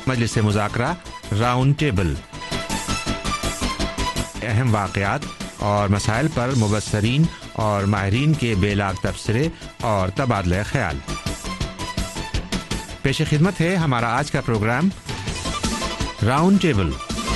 मजलिस मुज़ाकरा round table, अहम वाक़यात और मसाइल पर मुबस्सरीन और माहिरीन के बेलाग तबसरे और तबादला ख्याल। पेश खिदमत है हमारा आज का प्रोग्राम राउंड टेबल।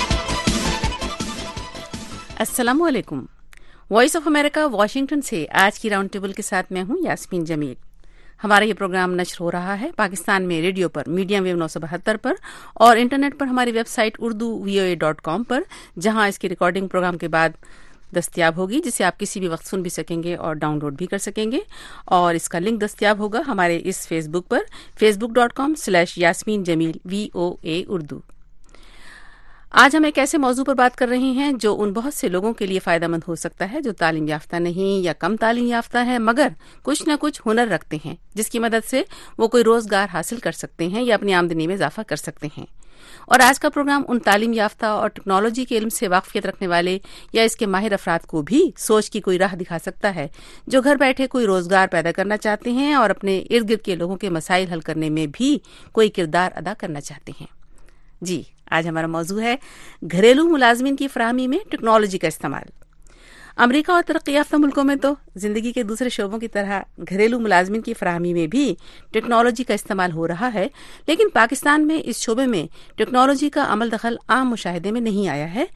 अस्सलामु अलैकुम। वॉइस ऑफ अमेरिका वाशिंगटन से आज की राउंड टेबल के साथ मैं हूं यास्मीन जमील। हमारा ये प्रोग्राम नश्र हो रहा है पाकिस्तान में रेडियो पर मीडियम वेव 972 पर और इंटरनेट पर हमारी वेबसाइट urduvoa.com पर, जहां इसकी रिकॉर्डिंग प्रोग्राम के बाद दस्तयाब होगी, जिसे आप किसी भी वक्त सुन भी सकेंगे और डाउनलोड भी कर सकेंगे। और इसका लिंक दस्तयाब होगा हमारे इस फेसबुक पर facebook.com/यास्मीन जमील VOA उर्दू। आज हम एक ऐसे मौजू पर बात कर रहे हैं जो उन बहुत से लोगों के लिए फायदेमंद हो सकता है जो तालीम याफ्ता नहीं या कम तालीम याफ्ता है, मगर कुछ न कुछ हुनर रखते हैं जिसकी मदद से वो कोई रोजगार हासिल कर सकते हैं या अपनी आमदनी में इजाफा कर सकते हैं। और आज का प्रोग्राम उन तालीम याफ्ता और टेक्नोलॉजी के इल्म से वाकफियत रखने वाले या इसके माहिर अफराद को भी सोच की कोई राह दिखा सकता है जो घर बैठे कोई रोजगार पैदा करना चाहते हैं और अपने इर्द गिर्द के लोगों के मसाइल हल करने में भी कोई किरदार अदा करना चाहते हैं। जी, आज हमारा मौजू है घरेलू मुलाजमीन की फराहमी में टेक्नोलॉजी का इस्तेमाल। अमेरिका और तरक्की याफ्ता मुल्कों में तो जिंदगी के दूसरे शोबों की तरह घरेलू मुलाजमीन की फराहमी में भी टेक्नोलॉजी का इस्तेमाल हो रहा है, लेकिन पाकिस्तान में इस शोबे में टेक्नोलॉजी का अमल दखल आम मुशाहिदे में नहीं आया है।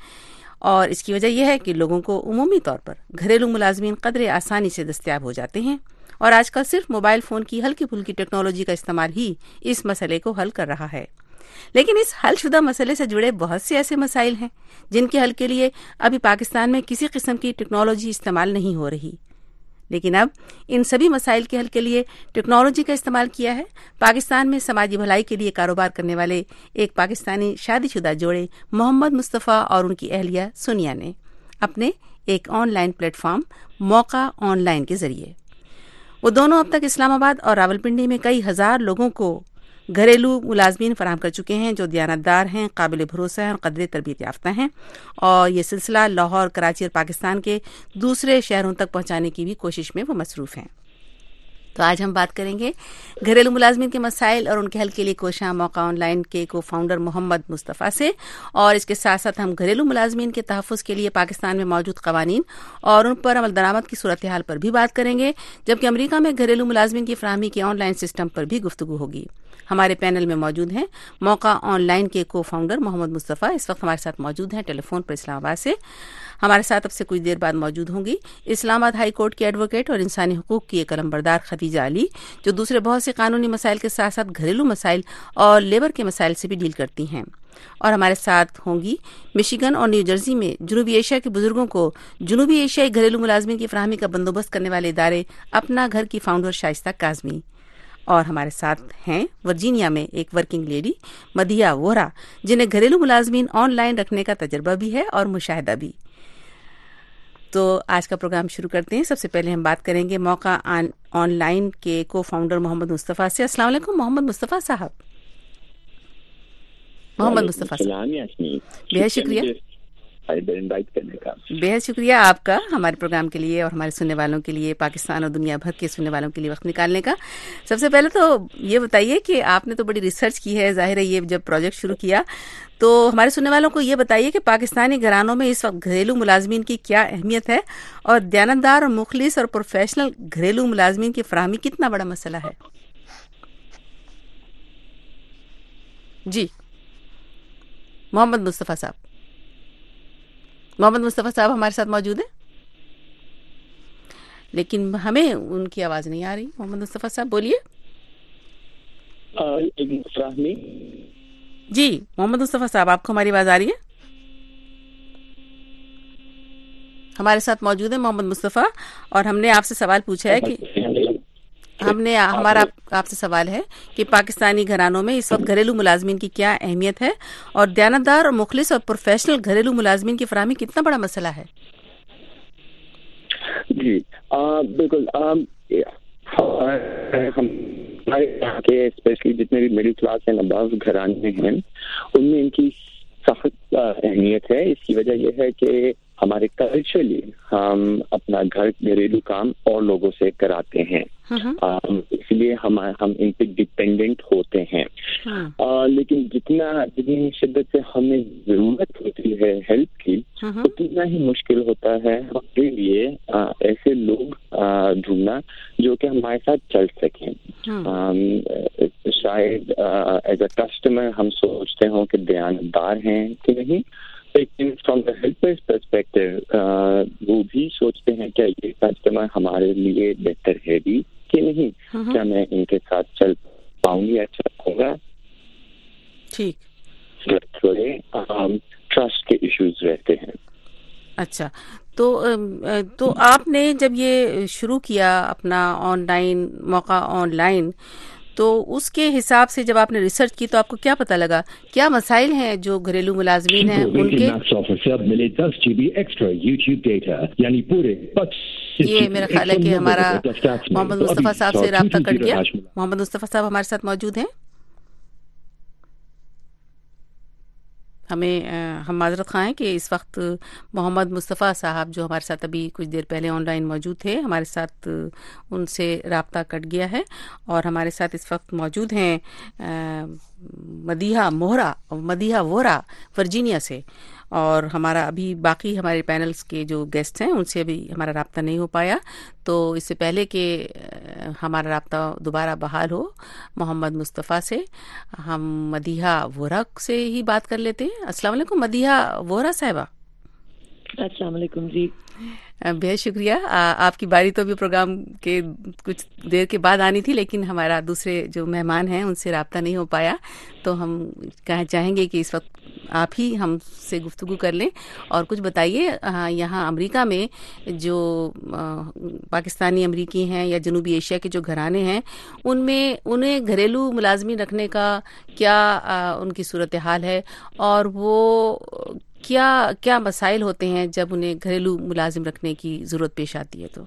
और इसकी वजह यह है कि लोगों को उमूमी तौर पर घरेलू मुलाजमीन कदरे आसानी से दस्तयाब हो जाते हैं और आजकल सिर्फ मोबाइल फोन की हल्की फुल्की टेक्नोलॉजी का इस्तेमाल ही इस मसले को हल कर रहा है। लेकिन इस हलशुदा मसले से जुड़े बहुत से ऐसे मसाइल हैं जिनके हल के लिए अभी पाकिस्तान में किसी किस्म की टेक्नोलॉजी इस्तेमाल नहीं हो रही। लेकिन अब इन सभी मसाइल के हल के लिए टेक्नोलॉजी का इस्तेमाल किया है पाकिस्तान में समाजी भलाई के लिए कारोबार करने वाले एक पाकिस्तानी शादीशुदा जोड़े मोहम्मद मुस्तफ़ा और उनकी अहलिया सुनिया ने अपने एक ऑनलाइन प्लेटफॉर्म मौका ऑनलाइन के जरिए। वो दोनों अब तक इस्लामाबाद और रावलपिंडी में कई हजार लोगों को घरेलू मुलाजमीन फराहम कर चुके हैं जो दयानतदार हैं, काबिल भरोसा हैं और कदरे तरबियत याफ्ता हैं। और ये सिलसिला लाहौर, कराची और पाकिस्तान के दूसरे शहरों तक पहुंचाने की भी कोशिश में वो मसरूफ हैं। तो आज हम बात करेंगे घरेलू मुलाजमीन के मसाइल और उनके हल के लिए कोशिश मौका ऑनलाइन के को फाउंडर मोहम्मद मुस्तफ़ा से। और इसके साथ साथ हम घरेलू मुलाजमीन के तहफ़्फ़ुज़ के लिए पाकिस्तान में मौजूद क़वानीन और उन पर अमल दरामद की सूरत हाल पर भी बात करेंगे, जबकि अमरीका में घरेलू मुलाजमीन की फराहमी के ऑनलाइन सिस्टम पर भी गुफ्तगू होगी। हमारे पैनल में मौजूद हैं मौका ऑनलाइन के को फाउंडर मोहम्मद मुस्तफ़ा, इस वक्त हमारे साथ मौजूद हैं टेलीफोन पर इस्लामाबाद से। हमारे साथ अब से कुछ देर बाद मौजूद होंगी इस्लामाबाद हाई कोर्ट की एडवोकेट और इंसानी हुकूक की एक कलमबरदार खदीजा अली, जो दूसरे बहुत से कानूनी मसाइल के साथ साथ घरेलू मसाइल और लेबर के मसाइल से भी डील करती हैं। और हमारे साथ होंगी मिशिगन और न्यू जर्सी में जनूबी एशिया के बुजुर्गों को जनूबी एशियाई घरेलू मुलाजमीन की फराहमी का बंदोबस्त करने वाले इदारे अपना घर की फाउंडर शाइस्ता काजमी। और हमारे साथ हैं वर्जीनिया में एक वर्किंग लेडी मदिया वोहरा, जिन्हें घरेलू मुलाजमीन ऑनलाइन रखने का तजर्बा भी है और मुशाहिदा भी। तो आज का प्रोग्राम शुरू करते हैं। सबसे पहले हम बात करेंगे मौका ऑनलाइन के को फाउंडर मोहम्मद मुस्तफ़ा से। अस्सलाम वालेकुम मोहम्मद मुस्तफ़ा साहब। मोहम्मद मुस्तफ़ा साहब, बेहद शुक्रिया इनवाइट करने का। बेहद शुक्रिया आपका हमारे प्रोग्राम के लिए और हमारे सुनने वालों के लिए, पाकिस्तान और दुनिया भर के सुनने वालों के लिए वक्त निकालने का। सबसे पहले तो ये बताइए कि आपने तो बड़ी रिसर्च की है, जाहिर है ये जब प्रोजेक्ट शुरू किया तो हमारे सुनने वालों को ये बताइए कि पाकिस्तानी घरानों में इस वक्त घरेलू मुलाजमीन की क्या अहमियत है और दयानतदार और मुखलिस और प्रोफेशनल घरेलू मुलाजमीन की फराहमी कितना बड़ा मसला है। जी मोहम्मद मुस्तफ़ा साहब। मोहम्मद मुस्तफ़ा साहब हमारे साथ मौजूद हैं, लेकिन हमें उनकी आवाज़ नहीं आ रही। मोहम्मद मुस्तफ़ा साहब बोलिए। जी मोहम्मद मुस्तफ़ा साहब, आपको हमारी आवाज़ आ रही है? हमारे साथ मौजूद है मोहम्मद मुस्तफ़ा और हमने आपसे सवाल पूछा है कि हमारा आपसे सवाल है कि पाकिस्तानी घरानों में इस वक्त घरेलू मुलाजमीन की क्या अहमियत है और दयानतदार और मुखलिस और प्रोफेशनल घरेलू मुलाजमीन की फराहमी कितना बड़ा मसला है। जी बिल्कुल। हमारे यहाँ के स्पेशली जितने भी मिडिल क्लास एंड अबव घराने हैं उनमें इनकी सख्त अहमियत है। इसकी वजह यह है कि हमारे कल्चरली हम अपना घरेलू काम और लोगों से कराते हैं, इसलिए हम इन पे डिपेंडेंट होते हैं। لیکن جتنی شدت سے ہمیں ضرورت ہوتی ہے ہیلپ کی اتنا ہی مشکل ہوتا ہے ہمارے لیے ایسے لوگ ڈھونڈنا جو کہ ہمارے ساتھ چل سکیں. شاید ایز اے کسٹمر ہم سوچتے ہوں کہ دیانتدار ہیں کہ نہیں, لیکن فرام دا ہیلپرز پرسپیکٹو وہ بھی سوچتے ہیں کہ یہ کسٹمر ہمارے لیے بہتر ہے بھی کہ نہیں, کیا میں ان کے ساتھ چل پاؤں گی, اچھا ہوگا. ٹھیک, تھوڑے ٹرسٹ کے ایشوز رہتے ہیں. اچھا, تو آپ نے جب یہ شروع کیا اپنا آن لائن موقع آن لائن, تو اس کے حساب سے جب آپ نے ریسرچ کی تو آپ کو کیا پتہ لگا, کیا مسائل ہیں جو گھریلو ملازمین ہیں ان کے؟ یہ میرا خیال ہے کہ ہمارا محمد مصطفیٰ صاحب سے رابطہ کٹ گیا. محمد مصطفیٰ صاحب ہمارے ساتھ موجود ہیں؟ ہم معذرت خواہ ہیں کہ اس وقت محمد مصطفیٰ صاحب جو ہمارے ساتھ ابھی کچھ دیر پہلے آن لائن موجود تھے, ہمارے ساتھ ان سے رابطہ کٹ گیا ہے. اور ہمارے ساتھ اس وقت موجود ہیں مدیحہ وورا ورجینیا سے, اور ہمارا ابھی باقی ہمارے پینلز کے جو گیسٹ ہیں ان سے ابھی ہمارا رابطہ نہیں ہو پایا. تو اس سے پہلے کہ ہمارا رابطہ دوبارہ بحال ہو محمد مصطفیٰ سے, ہم مدیحہ وورا سے ہی بات کر لیتے ہیں. السلام علیکم مدیحہ وورا صاحبہ. السلام علیکم جی. بہت شکریہ. آپ کی باری تو بھی پروگرام کے کچھ دیر کے بعد آنی تھی, لیکن ہمارا دوسرے جو مہمان ہیں ان سے رابطہ نہیں ہو پایا, تو ہم چاہیں گے کہ اس وقت آپ ہی ہم سے گفتگو کر لیں اور کچھ بتائیے. یہاں امریکہ میں جو پاکستانی امریکی ہیں یا جنوبی ایشیا کے جو گھرانے ہیں, ان میں انہیں گھریلو ملازمین رکھنے کا کیا ان کی صورتحال ہے, اور وہ کیا مسائل ہوتے ہیں جب انہیں گھریلو ملازم رکھنے کی ضرورت پیش آتی ہے؟ تو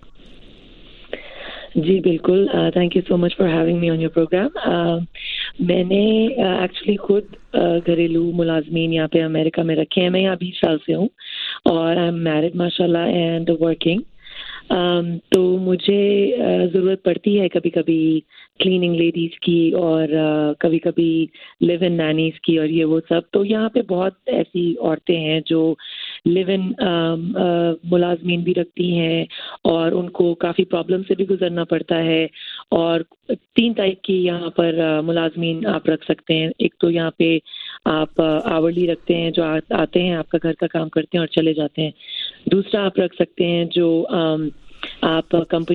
جی بالکل, thank you so much for having me on your program. میں نے ایکچولی خود گھریلو ملازمین یہاں پہ امریکہ میں رکھے ہیں. میں یہاں 20 سال سے ہوں اور آئی ایم میرڈ ماشاء اللہ اینڈ ورکنگ. تو مجھے ضرورت پڑتی ہے کبھی کبھی کلیننگ لیڈیز کی اور کبھی کبھی لیو ان نینیز کی اور یہ وہ سب. تو یہاں پہ بہت ایسی عورتیں ہیں جو لیو ان ملازمین بھی رکھتی ہیں اور ان کو کافی پرابلم سے بھی گزرنا پڑتا ہے. اور 3 ٹائپ کی یہاں پر ملازمین آپ رکھ سکتے ہیں. ایک تو یہاں پہ آپ آورلی رکھتے ہیں جو آتے ہیں آپ کا گھر کا کام کرتے ہیں اور چلے جاتے ہیں. دوسرا آپ رکھ سکتے ہیں جو آپ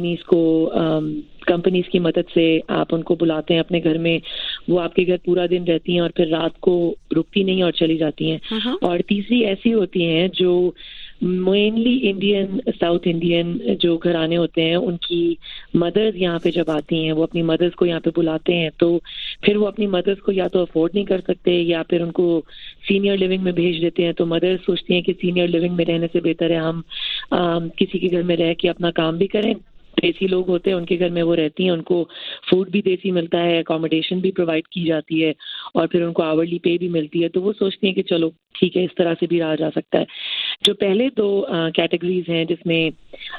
کمپنیز کی مدد سے آپ ان کو بلاتے ہیں اپنے گھر میں, وہ آپ کے گھر پورا دن رہتی ہیں اور پھر رات کو رکتی نہیں اور چلی جاتی ہیں. اور تیسری ایسی ہوتی ہیں جو مینلی انڈین ساؤتھ انڈین جو گھرانے ہوتے ہیں, ان کی مدرز یہاں پہ جب آتی ہیں وہ اپنی مدرز کو یہاں پہ بلاتے ہیں, تو پھر وہ اپنی مدرز کو یا تو افورڈ نہیں کر سکتے یا پھر ان کو سینئر لیونگ میں بھیج دیتے ہیں. تو مدرز سوچتی ہیں کہ سینئر لیونگ میں رہنے سے بہتر ہے ہم کسی کے گھر میں رہ کے اپنا کام بھی کریں. دیسی لوگ ہوتے ہیں ان کے گھر میں وہ رہتی ہیں, ان کو فوڈ بھی دیسی ملتا ہے, اکوموڈیشن بھی پرووائڈ کی جاتی ہے اور پھر ان کو آورلی پے بھی ملتی ہے. تو وہ سوچتی ہیں کہ چلو ٹھیک ہے اس طرح سے بھی رہا جا سکتا ہے. جو پہلے 2 کیٹیگریز ہیں جس میں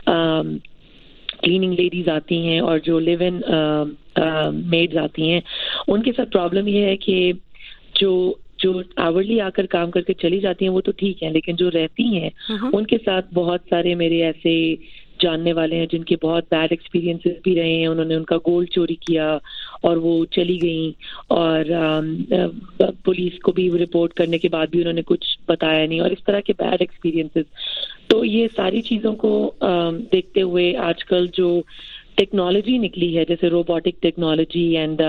کلیننگ لیڈیز آتی ہیں اور جو لیو ان میڈز آتی ہیں, ان کے ساتھ پرابلم یہ ہے کہ جو آورلی آ کر کام کر کے چلی جاتی ہیں وہ تو ٹھیک ہے, لیکن جو رہتی ہیں ان کے ساتھ بہت سارے میرے ایسے جاننے والے ہیں جن کے بہت بیڈ ایکسپیرینسز بھی رہے ہیں. انہوں نے ان کا گولڈ چوری کیا اور وہ چلی گئیں, اور پولیس کو بھی رپورٹ کرنے کے بعد بھی انہوں نے کچھ بتایا نہیں, اور اس طرح کے بیڈ ایکسپیرینسز. تو یہ ساری چیزوں کو دیکھتے ہوئے آج کل جو ٹیکنالوجی نکلی ہے جیسے روبوٹک ٹیکنالوجی اینڈ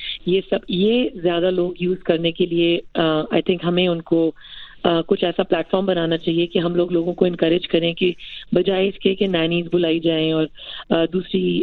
یہ زیادہ لوگ یوز کرنے کے لیے آئی تھنک ہمیں ان کو کچھ ایسا پلیٹ فارم بنانا چاہیے کہ ہم لوگوں کو انکریج کریں کہ بجائے اس کے کہ نینیز بلائی جائیں اور دوسری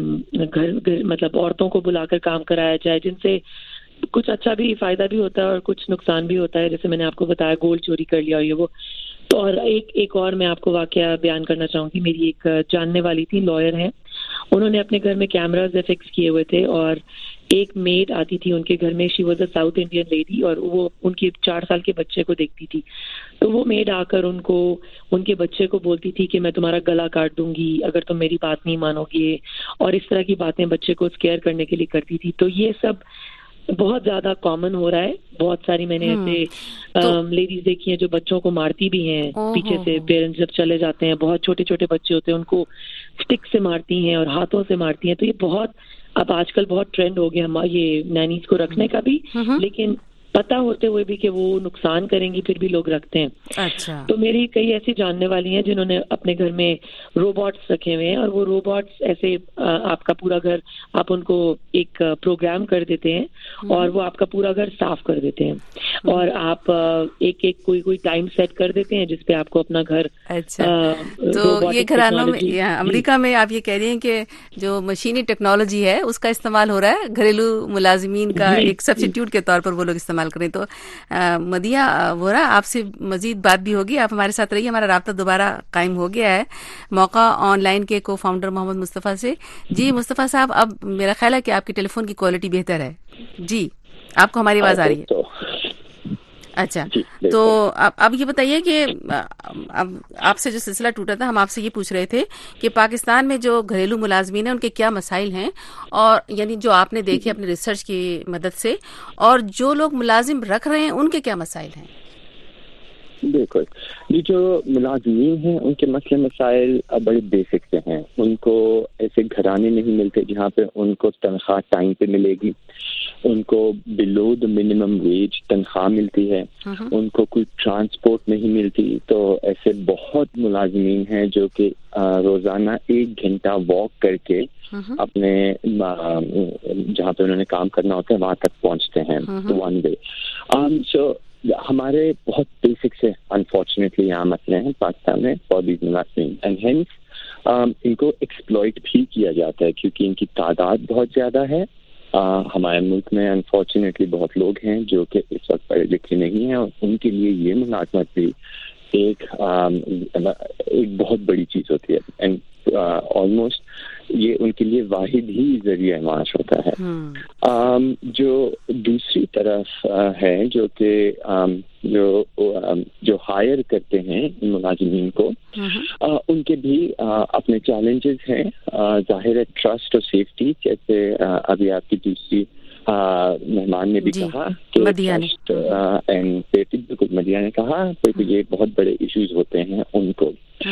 مطلب عورتوں کو بلا کر کام کرایا جائے, جن سے کچھ اچھا بھی فائدہ بھی ہوتا ہے اور کچھ نقصان بھی ہوتا ہے. جیسے میں نے آپ کو بتایا گولڈ چوری کر لیا اور یہ وہ. تو اور ایک اور میں آپ کو واقعہ بیان کرنا چاہوں گی. میری ایک جاننے والی تھی, لائر ہیں, انہوں نے اپنے گھر میں کیمراز فکس کیے ہوئے تھے اور ایک میڈ آتی تھی ان کے گھر میں. She was a south Indian lady اور وہ ان کے 4 سال کے بچے کو دیکھتی تھی. تو وہ میڈ آ کر ان کے بچے کو بولتی تھی کہ میں تمہارا گلا کاٹ دوں گی اگر تم میری بات نہیں مانو گے, اور اس طرح کی باتیں بچے کو اسکیئر کرنے کے لیے کرتی تھی. تو یہ سب بہت زیادہ کامن ہو رہا ہے. بہت ساری میں نے ایسے لیڈیز دیکھی ہیں جو بچوں کو مارتی بھی ہیں پیچھے سے. پیرنٹس جب چلے جاتے ہیں, بہت چھوٹے چھوٹے بچے ہوتے ہیں, ان کو اسٹک سے مارتی ہیں اور ہاتھوں سے مارتی ہیں. تو یہ بہت اب آج کل بہت ٹرینڈ ہو گیا یہ نینیز کو رکھنے کا بھی, لیکن پتہ ہوتے ہوئے بھی کہ وہ نقصان کریں گی پھر بھی لوگ رکھتے ہیں. اچھا. تو میری کئی ایسی جاننے والی ہیں جنہوں نے اپنے گھر میں روبوٹس رکھے ہوئے ہیں, اور وہ روبوٹس ایسے آپ کا پورا گھر, آپ ان کو ایک پروگرام کر دیتے ہیں اور وہ آپ کا پورا گھر صاف کر دیتے ہیں, اور آپ ایک کوئی ٹائم سیٹ کر دیتے ہیں جس پہ آپ کو اپنا گھر. اچھا. تو یہ گھرانوں میں امریکہ میں آپ یہ کہہ رہی ہیں کہ جو مشینی ٹیکنالوجی ہے اس کا استعمال ہو رہا ہے گھریلو ملازمین کا ایک سبسٹیٹیوٹ کے طور پر وہ لوگ استعمال کریں. تو مدیہ وورا, آپ سے مزید بات بھی ہوگی, آپ ہمارے ساتھ رہیے. ہمارا رابطہ دوبارہ قائم ہو گیا ہے موقع آن لائن کے کو فاؤنڈر محمد مصطفیٰ سے. جی مصطفیٰ صاحب, اب میرا خیال ہے کہ آپ کی ٹیلی فون کی کوالٹی بہتر ہے. جی آپ کو ہماری آواز آ رہی ہے؟ اچھا. تو اب یہ بتائیے کہ اب آپ سے جو سلسلہ ٹوٹا تھا, ہم آپ سے یہ پوچھ رہے تھے کہ پاکستان میں جو گھریلو ملازمین ہیں ان کے کیا مسائل ہیں, اور یعنی جو آپ نے دیکھے اپنے ریسرچ کی مدد سے, اور جو لوگ ملازم رکھ رہے ہیں ان کے کیا مسائل ہیں. بالکل, یہ جو ملازمین ہیں ان کے مسئلے مسائل بڑے بیسک سے ہیں. ان کو ایسے گھرانے نہیں ملتے جہاں پہ ان کو تنخواہ ٹائم پہ ملے گی, ان کو بلو دا منیمم ویج تنخواہ ملتی ہے, ان کو کوئی ٹرانسپورٹ نہیں ملتی. تو ایسے بہت ملازمین ہیں جو کہ روزانہ 1 گھنٹہ واک کر کے اپنے جہاں پہ انہوں نے کام کرنا ہوتا ہے وہاں تک پہنچتے ہیں ون وے. سو ہمارے بہت بیسک سے انفارچونیٹلی یہاں مسئلے ہیں پاکستان میں فار دیز ملازمین, اینڈ ہینس ان کو ایکسپلائٹ بھی کیا جاتا ہے کیونکہ ان کی تعداد بہت زیادہ ہے. ہمارے ملک میں انفارچونیٹلی بہت لوگ ہیں جو کہ اس وقت پڑھے لکھے نہیں ہیں, اور ان کے لیے یہ ملازمت بھی ایک بہت بڑی چیز ہوتی ہے. اینڈ آلموسٹ یہ ان کے لیے واحد ہی ذریعہ معاش ہوتا ہے. جو دوسری طرف ہے جو کہ جو ہائر کرتے ہیں ملازمین کو, ان کے بھی اپنے چیلنجز ہیں. ظاہر ہے ٹرسٹ اور سیفٹی, جیسے ابھی آپ کی دوسری مہمان نے بھی کہا کہ ٹرسٹ اینڈ سیفٹی, بالکل مدیہ نے کہا, تو یہ بہت بڑے ایشوز ہوتے ہیں ان کو.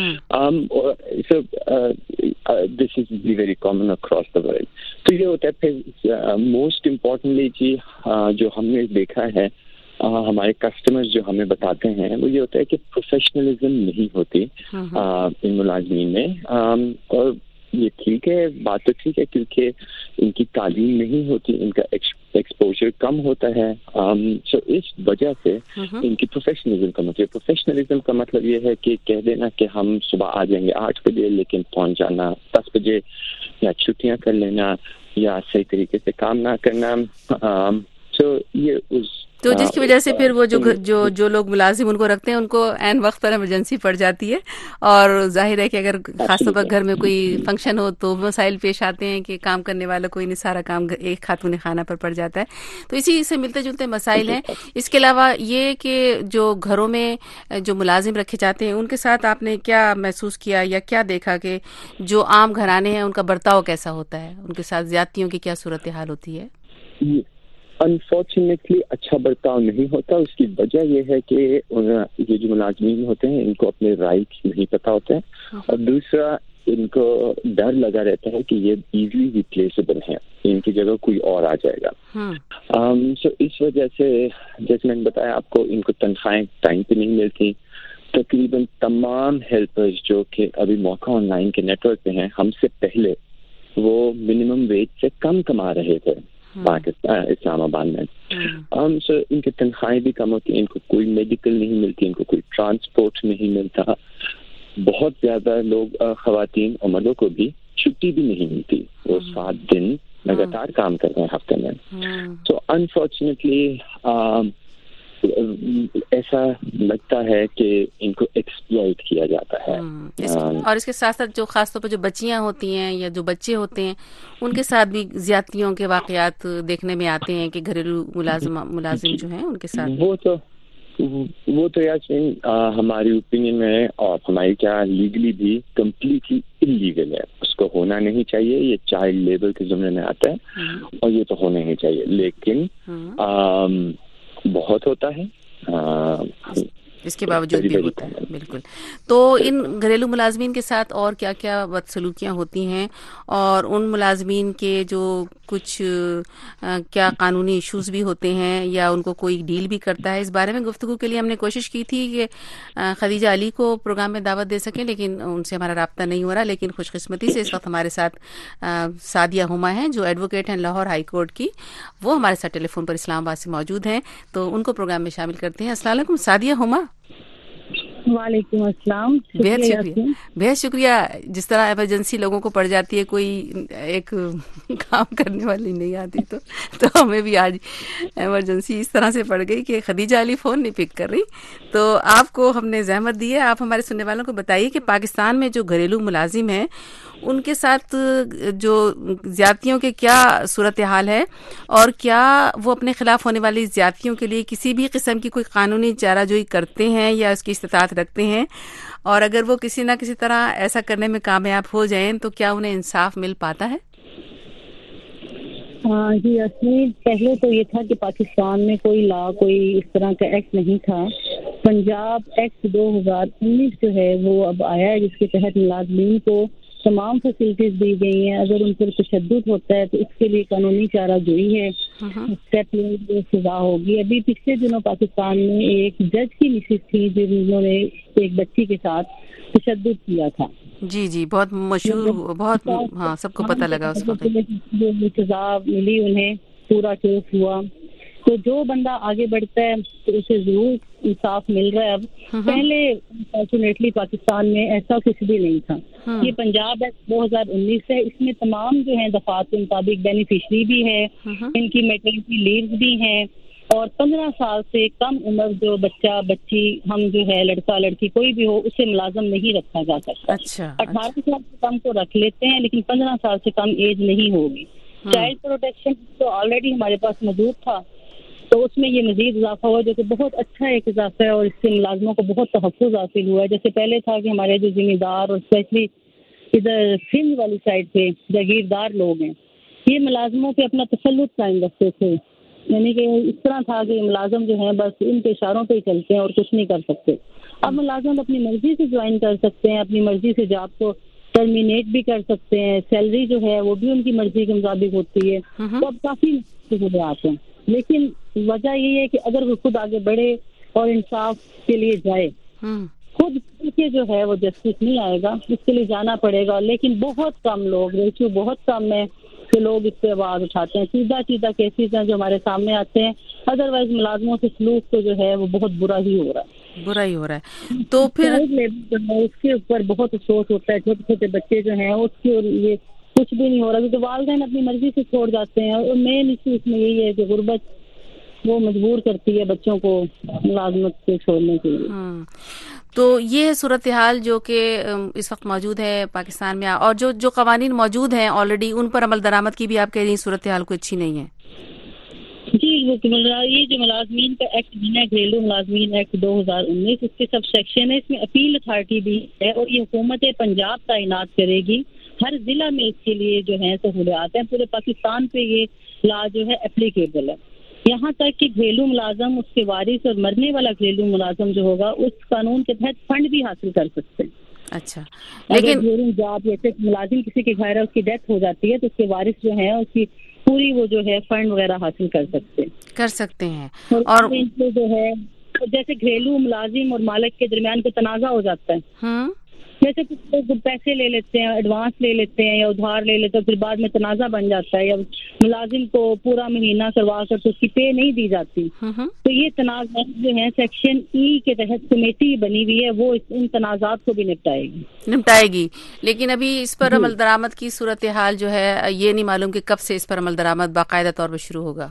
So this is very common across the world. تو یہ ہوتا ہے. پھر موسٹ امپورٹنٹلی جی جو ہم نے دیکھا ہے ہمارے کسٹمرز جو ہمیں بتاتے ہیں وہ یہ ہوتا ہے کہ پروفیشنلزم نہیں ہوتی ان ملازمین میں. اور یہ ٹھیک ہے, بات تو ٹھیک ہے, کیونکہ ان کی تعلیم نہیں ہوتی, ان کا ایکسپوجر کم ہوتا ہے. سو اس وجہ سے ان کی پروفیشنلزم کم ہوتی ہے. پروفیشنلزم کا مطلب یہ ہے کہ کہہ دینا کہ ہم صبح آ جائیں گے 8 بجے لیکن پہنچ جانا 10 بجے, یا چھٹیاں کر لینا, یا صحیح طریقے سے کام نہ کرنا. سو یہ تو جس کی وجہ سے پھر وہ جو لوگ ملازم ان کو رکھتے ہیں ان کو عین وقت پر ایمرجنسی پڑ جاتی ہے, اور ظاہر ہے کہ اگر خاص طور پر گھر میں کوئی فنکشن ہو تو مسائل پیش آتے ہیں کہ کام کرنے والا کوئی نہیں, سارا کام ایک خاتون خانہ پر پڑ جاتا ہے. تو اسی سے ملتے جلتے مسائل ہیں. اس کے علاوہ یہ کہ جو گھروں میں جو ملازم رکھے جاتے ہیں ان کے ساتھ آپ نے کیا محسوس کیا یا کیا دیکھا کہ جو عام گھرانے ہیں ان کا برتاؤ کیسا ہوتا ہے, ان کے ساتھ زیادتیوں کی کیا صورتحال ہوتی ہے؟ انفارچونیٹلی اچھا برتاؤ نہیں ہوتا. اس کی وجہ یہ ہے کہ یہ جو ملازمین ہوتے ہیں ان کو اپنے رائٹس نہیں پتہ ہوتے ہیں, اور دوسرا ان کو ڈر لگا رہتا ہے کہ یہ ایزلی ریپلیسیبل ہے, ان کی جگہ کوئی اور آ جائے گا. سو اس وجہ سے جیسے میں نے بتایا آپ کو, ان کو تنخواہیں ٹائم پہ نہیں ملتی. تقریباً تمام ہیلپرز جو کہ ابھی موقع آن لائن کے نیٹ ورک پہ ہیں, ہم سے پہلے وہ منیمم ویج سے کم کما رہے تھے پاکستان اسلام آباد میں. سو ان کی تنخواہیں بھی کم ہوتی ہیں, ان کو کوئی میڈیکل نہیں ملتی, ان کو کوئی ٹرانسپورٹ نہیں ملتا. بہت زیادہ لوگ خواتین اور مردوں کو بھی چھٹی بھی نہیں ملتی, وہ 7 دن لگاتار کام کر رہے ہیں ہفتے میں. سو انفارچونیٹلی ایسا لگتا ہے کہ ان کو ایکسپلائٹ کیا جاتا ہے. اور اس کے ساتھ ساتھ جو خاص طور پر جو بچیاں ہوتی ہیں یا جو بچے ہوتے ہیں ان کے ساتھ بھی زیادتیوں کے واقعات دیکھنے میں آتے ہیں کہ گھریلو ملازم جو ہیں ان کے ساتھ وہ تو یاسمین ہماری اوپینین میں اور ہماری کیا لیگلی بھی کمپلیٹلی انلیگل ہے. اس کو ہونا نہیں چاہیے. یہ چائلڈ لیبر کے ضمن میں آتا ہے اور یہ تو ہونا ہی چاہیے. لیکن بہت ہوتا ہے, اس کے باوجود بھی ہوتا ہے. بالکل. تو ان گھریلو ملازمین کے ساتھ اور کیا کیا بدسلوکیاں ہوتی ہیں, اور ان ملازمین کے جو کچھ کیا قانونی ایشوز بھی ہوتے ہیں یا ان کو کوئی ڈیل بھی کرتا ہے, اس بارے میں گفتگو کے لیے ہم نے کوشش کی تھی کہ خدیجہ علی کو پروگرام میں دعوت دے سکیں, لیکن ان سے ہمارا رابطہ نہیں ہو رہا. لیکن خوش قسمتی سے اس وقت ہمارے ساتھ سعدیہ ہما ہیں جو ایڈوکیٹ ہیں لاہور ہائی کورٹ کی. وہ ہمارے ساتھ ٹیلی فون پر اسلام آباد سے موجود ہیں, تو ان کو پروگرام میں شامل کرتے ہیں. السلام علیکم سعدیہ ہما. وعلیکم السلام. بہت شکریہ. جس طرح ایمرجنسی لوگوں کو پڑ جاتی ہے, کوئی ایک کام کرنے والی نہیں آتی, تو ہمیں بھی آج ایمرجنسی اس طرح سے پڑ گئی کہ خدیجہ علی فون نہیں پک کر رہی. تو آپ کو ہم نے زحمت دی ہے. آپ ہمارے سننے والوں کو بتائیے کہ پاکستان میں جو گھریلو ملازم ہیں ان کے ساتھ جو زیادتیوں کے کیا صورتحال ہے, اور کیا وہ اپنے خلاف ہونے والی زیادتیوں کے لیے کسی بھی قسم کی کوئی قانونی چارہ جوئی کرتے ہیں یا اس کی استطاعت رکھتے ہیں, اور اگر وہ کسی نہ کسی طرح ایسا کرنے میں کامیاب ہو جائیں تو کیا انہیں انصاف مل پاتا ہے؟ جی اصلی پہلے تو یہ تھا کہ پاکستان میں کوئی لا, کوئی اس طرح کا ایکٹ نہیں تھا. پنجاب ایکٹ 2019 جو ہے وہ اب آیا ہے, جس کے تحت ملازمین کو تمام فیسلٹیز دی گئی ہیں. اگر ان پر تشدد ہوتا ہے تو اس کے لیے قانونی چارہ جوئی ہے, اسٹیپ سزا ہوگی. ابھی پچھلے دنوں پاکستان میں ایک جج کی نشست تھی جنہوں نے ایک بچی کے ساتھ تشدد کیا تھا. جی بہت مشہور, بہت ہاں سب کو پتہ لگا اس وقت. جو سزا ملی انہیں, پورا کیس ہوا. تو جو بندہ آگے بڑھتا ہے تو اسے ضرور انصاف مل رہا ہے. اب پہلے انفارچونیٹلی پاکستان میں ایسا کچھ بھی نہیں تھا. یہ پنجاب ایکٹ 2019 ہے, اس میں تمام جو ہیں دفعات کے مطابق بینیفیشری بھی ہے, ان کی میٹرنٹی لیوز بھی ہیں, اور 15 سال سے کم عمر جو بچہ بچی ہم جو ہے لڑکا لڑکی کوئی بھی ہو اسے ملازم نہیں رکھا جا سکتا. 18 سال سے کم تو رکھ لیتے ہیں لیکن 15 سال سے کم ایج نہیں ہوگی. چائلڈ پروٹیکشن تو آلریڈی ہمارے پاس موجود تھا, تو اس میں یہ مزید اضافہ ہوا جو کہ بہت اچھا ایک اضافہ ہے, اور اس سے ملازموں کو بہت تحفظ حاصل ہوا ہے. جیسے پہلے تھا کہ ہمارے جو ذمہ دار اور اسپیشلی ادھر سندھ والی سائڈ پہ جاگیردار لوگ ہیں, یہ ملازموں پہ اپنا تسلط قائم رکھتے تھے. یعنی کہ اس طرح تھا کہ ملازم جو ہیں بس ان کے اشاروں پہ ہی چلتے ہیں اور کچھ نہیں کر سکتے. اب ملازم اپنی مرضی سے جوائن کر سکتے ہیں, اپنی مرضی سے جاب کو ٹرمینیٹ بھی کر سکتے ہیں, سیلری جو ہے وہ بھی ان کی مرضی کے مطابق ہوتی ہے. تو اب کافی سہولیات ہیں, لیکن وجہ یہ ہے کہ اگر وہ خود آگے بڑھے اور انصاف کے لیے جائے, خود کے جو ہے وہ جسٹس نہیں آئے گا, اس کے لیے جانا پڑے گا. لیکن بہت کم لوگ, ریشیو بہت کم ہے کہ لوگ اس پہ آواز اٹھاتے ہیں. سیدھا کیسز ہیں جو ہمارے سامنے آتے ہیں. ادروائز ملازموں سے سلوک تو جو ہے وہ بہت برا ہی ہو رہا ہے. تو پھر اس کے اوپر بہت افسوس ہوتا ہے. چھوٹے چھوٹے بچے جو ہیں اس کے لیے کچھ بھی نہیں ہو رہا, کیونکہ والدین اپنی مرضی سے چھوڑ جاتے ہیں. اور مین ایشو اس میں یہی ہے کہ غربت وہ مجبور کرتی ہے بچوں کو ملازمت سے چھوڑنے کے لیے. تو یہ صورتحال جو کہ اس وقت موجود ہے پاکستان میں, اور جو قوانین موجود ہیں آلریڈی ان پر عمل درآمد کی بھی آپ کہہ رہی ہیں صورتحال کوئی اچھی نہیں ہے. جی یہ جو ملازمین کا ایکٹ بنا ہے, گھریلو ملازمین ایکٹ 2019, اس کے سب سیکشن ہے. اس میں اپیل اتھارٹی بھی ہے, اور یہ حکومت پنجاب تعینات کرے گی. ہر ضلع میں اس کے لیے جو ہے سہولیات ہیں. پورے پاکستان پہ یہ لا جو ہے اپلیکیبل ہے. یہاں تک کہ گھریلو ملازم, اس کے وارث اور مرنے والا گھریلو ملازم جو ہوگا اس قانون کے تحت فنڈ بھی حاصل کر سکتے ہیں. اچھا, لیکن جاب جیسے ملازم کسی کے گھر ہے, اس کی ڈیتھ ہو جاتی ہے تو اس کے وارث جو ہیں اس کی پوری وہ جو ہے فنڈ وغیرہ حاصل کر سکتے ہیں. اور جو ہے جیسے گھریلو ملازم اور مالک کے درمیان کوئی تنازع ہو جاتا ہے, جیسے کچھ لوگ پیسے لے لیتے ہیں, ایڈوانس لے لیتے ہیں یا ادھار لے لیتے ہیں, پھر بعد میں تنازع بن جاتا ہے, یا ملازم کو پورا مہینہ کروا کر تو اس کی پے نہیں دی جاتی. تو یہ تنازع جو ہیں سیکشن ای کے تحت کمیٹی بنی ہوئی ہے, وہ ان تنازعات کو بھی نپٹائے گی. لیکن ابھی اس پر عمل درآمد کی صورتحال جو ہے یہ نہیں معلوم کہ کب سے اس پر عمل درآمد باقاعدہ طور پر شروع ہوگا.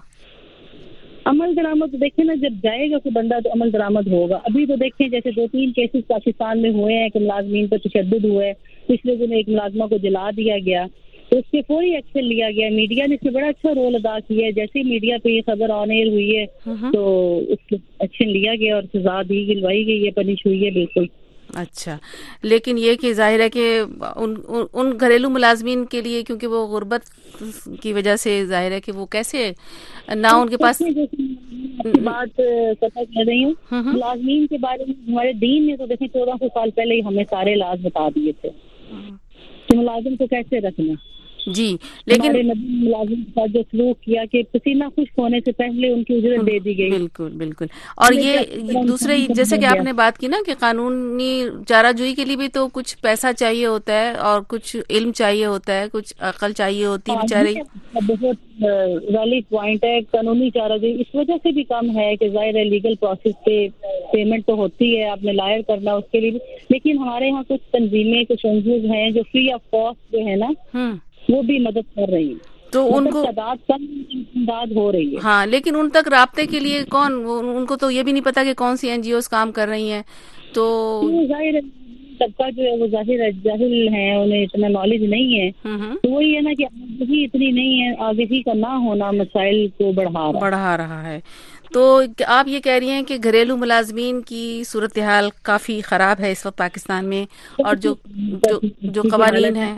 عمل درآمد دیکھیں نا, جب جائے گا کوئی بندہ تو عمل درآمد ہوگا. ابھی تو دیکھیں جیسے 2-3 کیسز پاکستان میں ہوئے ہیں کہ ملازمین پر تشدد ہوئے. پچھلے دن ایک ملازمہ کو جلا دیا گیا. تو اس پہ فوری ایکشن لیا گیا. میڈیا نے اس میں بڑا اچھا رول ادا کیا ہے. جیسے میڈیا پہ یہ خبر آن ایئر ہوئی ہے تو اس پہ ایکشن لیا گیا اور سزا دی دلوائی گئی ہے, پنش ہوئی ہے بالکل. اچھا, لیکن یہ کہ ظاہر ہے کہ ان گھریلو ملازمین کے لیے, کیونکہ وہ غربت کی وجہ سے ظاہر ہے کہ وہ کیسے نہ ان کے پاس بات کرنا چاہ رہی ہوں ملازمین کے بارے میں. ہمارے دین نے تو دیکھیں 1400 سال پہلے ہی ہمیں سارے لاز بتا دیے تھے کہ ملازم کو کیسے رکھنا. جی, لیکن ہمارے نبی ملازم کے ساتھ جو سلوک کیا کہ پسینہ خشک ہونے سے پہلے ان کی اجرت دے دی گئی. بالکل بالکل. اور یہ دوسرے جیسے کہ آپ نے بات کی نا کہ قانونی چارہ جوئی کے لیے بھی تو کچھ پیسہ چاہیے ہوتا ہے اور کچھ علم چاہیے ہوتا ہے, کچھ عقل چاہیے ہوتی ہے بیچارے. بہت ویلڈ پوائنٹ ہے. قانونی چارہ جوئی اس وجہ سے بھی کم ہے کہ ظاہر ہے لیگل پروسیس پہ پیمنٹ تو ہوتی ہے, آپ نے لائر کرنا اس کے لیے بھی, لیکن ہمارے یہاں کچھ تنظیمیں کچھ انجوز ہیں جو فری آف کاسٹ جو ہے نا وہ بھی مدد کر رہی ہیں. تو ان کو تعداد کم امداد ہو رہی ہے. ہاں, لیکن ان تک رابطے کے لیے کون, ان کو تو یہ بھی نہیں پتا کہ کون سی این جی اوز کام کر رہی ہیں. تو ظاہر طبقہ جو ہے وہ ظاہر جاہل ہیں, انہیں اتنا نالج نہیں ہے. تو وہی ہے نا کہ آگہی اتنی نہیں ہے, آگہی کا نہ ہونا مسائل کو بڑھا رہا ہے. تو آپ یہ کہہ رہی ہیں کہ گھریلو ملازمین کی صورتحال کافی خراب ہے اس وقت پاکستان میں, اور جو قوانین ہیں,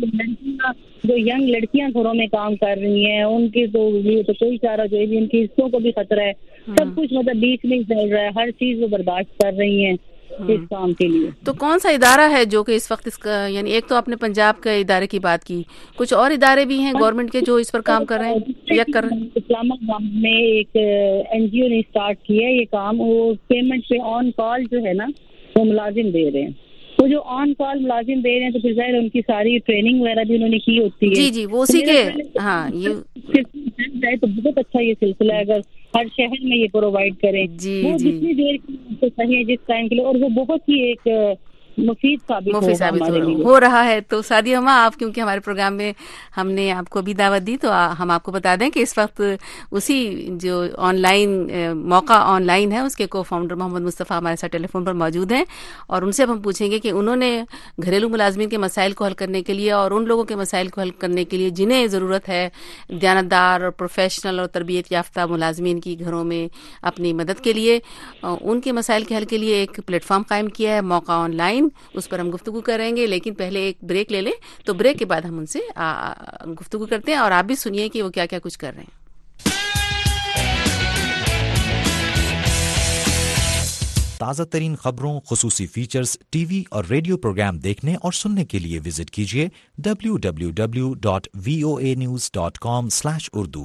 جو ینگ لڑکیاں گھروں میں کام کر رہی ہیں ان کی تو کوئی چارہ جو ہے, ان کی حصوں کو بھی خطرہ ہے. سب کچھ مطلب بیچ میں چل رہا ہے, ہر چیز وہ برداشت کر رہی ہیں اس کام کے لیے. تو کون سا ادارہ ہے جو کہ اس وقت اس کا, یعنی ایک تو آپ نے پنجاب کے ادارے کی بات کی, کچھ اور ادارے بھی ہیں گورنمنٹ کے جو اس پر کام کر رہے ہیں یا کر رہے ہیں؟ اسلام آباد میں ایک این جی او نے اسٹارٹ کیا ہے یہ کام. وہ پیمنٹ پہ آن کال جو ہے نا وہ ملازم دے رہے ہیں. وہ جو آن کال ملازم دے رہے ہیں تو پھر ظاہر ان کی ساری ٹریننگ وغیرہ بھی انہوں نے کی ہوتی ہے. جی وہ اسی کے, ہاں یہ تو بہت اچھا یہ سلسلہ ہے اگر ہر شہر میں یہ پرووائڈ کریں. وہ جتنی دیر کی چاہیے جس ٹائم کے لیے, اور وہ بہت ہی ایک مفید ثابت ہو رہا ہے. تو سعدیہ ہما, آپ کیونکہ ہمارے پروگرام میں ہم نے آپ کو بھی دعوت دی تو ہم آپ کو بتا دیں کہ اس وقت اسی جو آن لائن موقع آن لائن ہے اس کے کو فاؤنڈر محمد مصطفیٰ ہمارے ساتھ ٹیلی فون پر موجود ہیں, اور ان سے ہم پوچھیں گے کہ انہوں نے گھریلو ملازمین کے مسائل کو حل کرنے کے لیے اور ان لوگوں کے مسائل کو حل کرنے کے لیے جنہیں ضرورت ہے دیانتدار اور پروفیشنل اور تربیت یافتہ ملازمین کی گھروں میں اپنی مدد کے لیے, ان کے مسائل کے حل کے لیے ایک پلیٹ فارم قائم کیا ہے موقع آن لائن. اس پر ہم گفتگو کریں گے, لیکن پہلے ایک بریک لے لیں. تو بریک کے بعد ہم ان سے گفتگو کرتے ہیں اور آپ بھی سنیے کہ وہ کیا کیا کچھ کر رہے ہیں. تازہ ترین خبروں, خصوصی فیچرز, ٹی وی اور ریڈیو پروگرام دیکھنے اور سننے کے لیے وزٹ کیجیے www.voanews.com/urdu.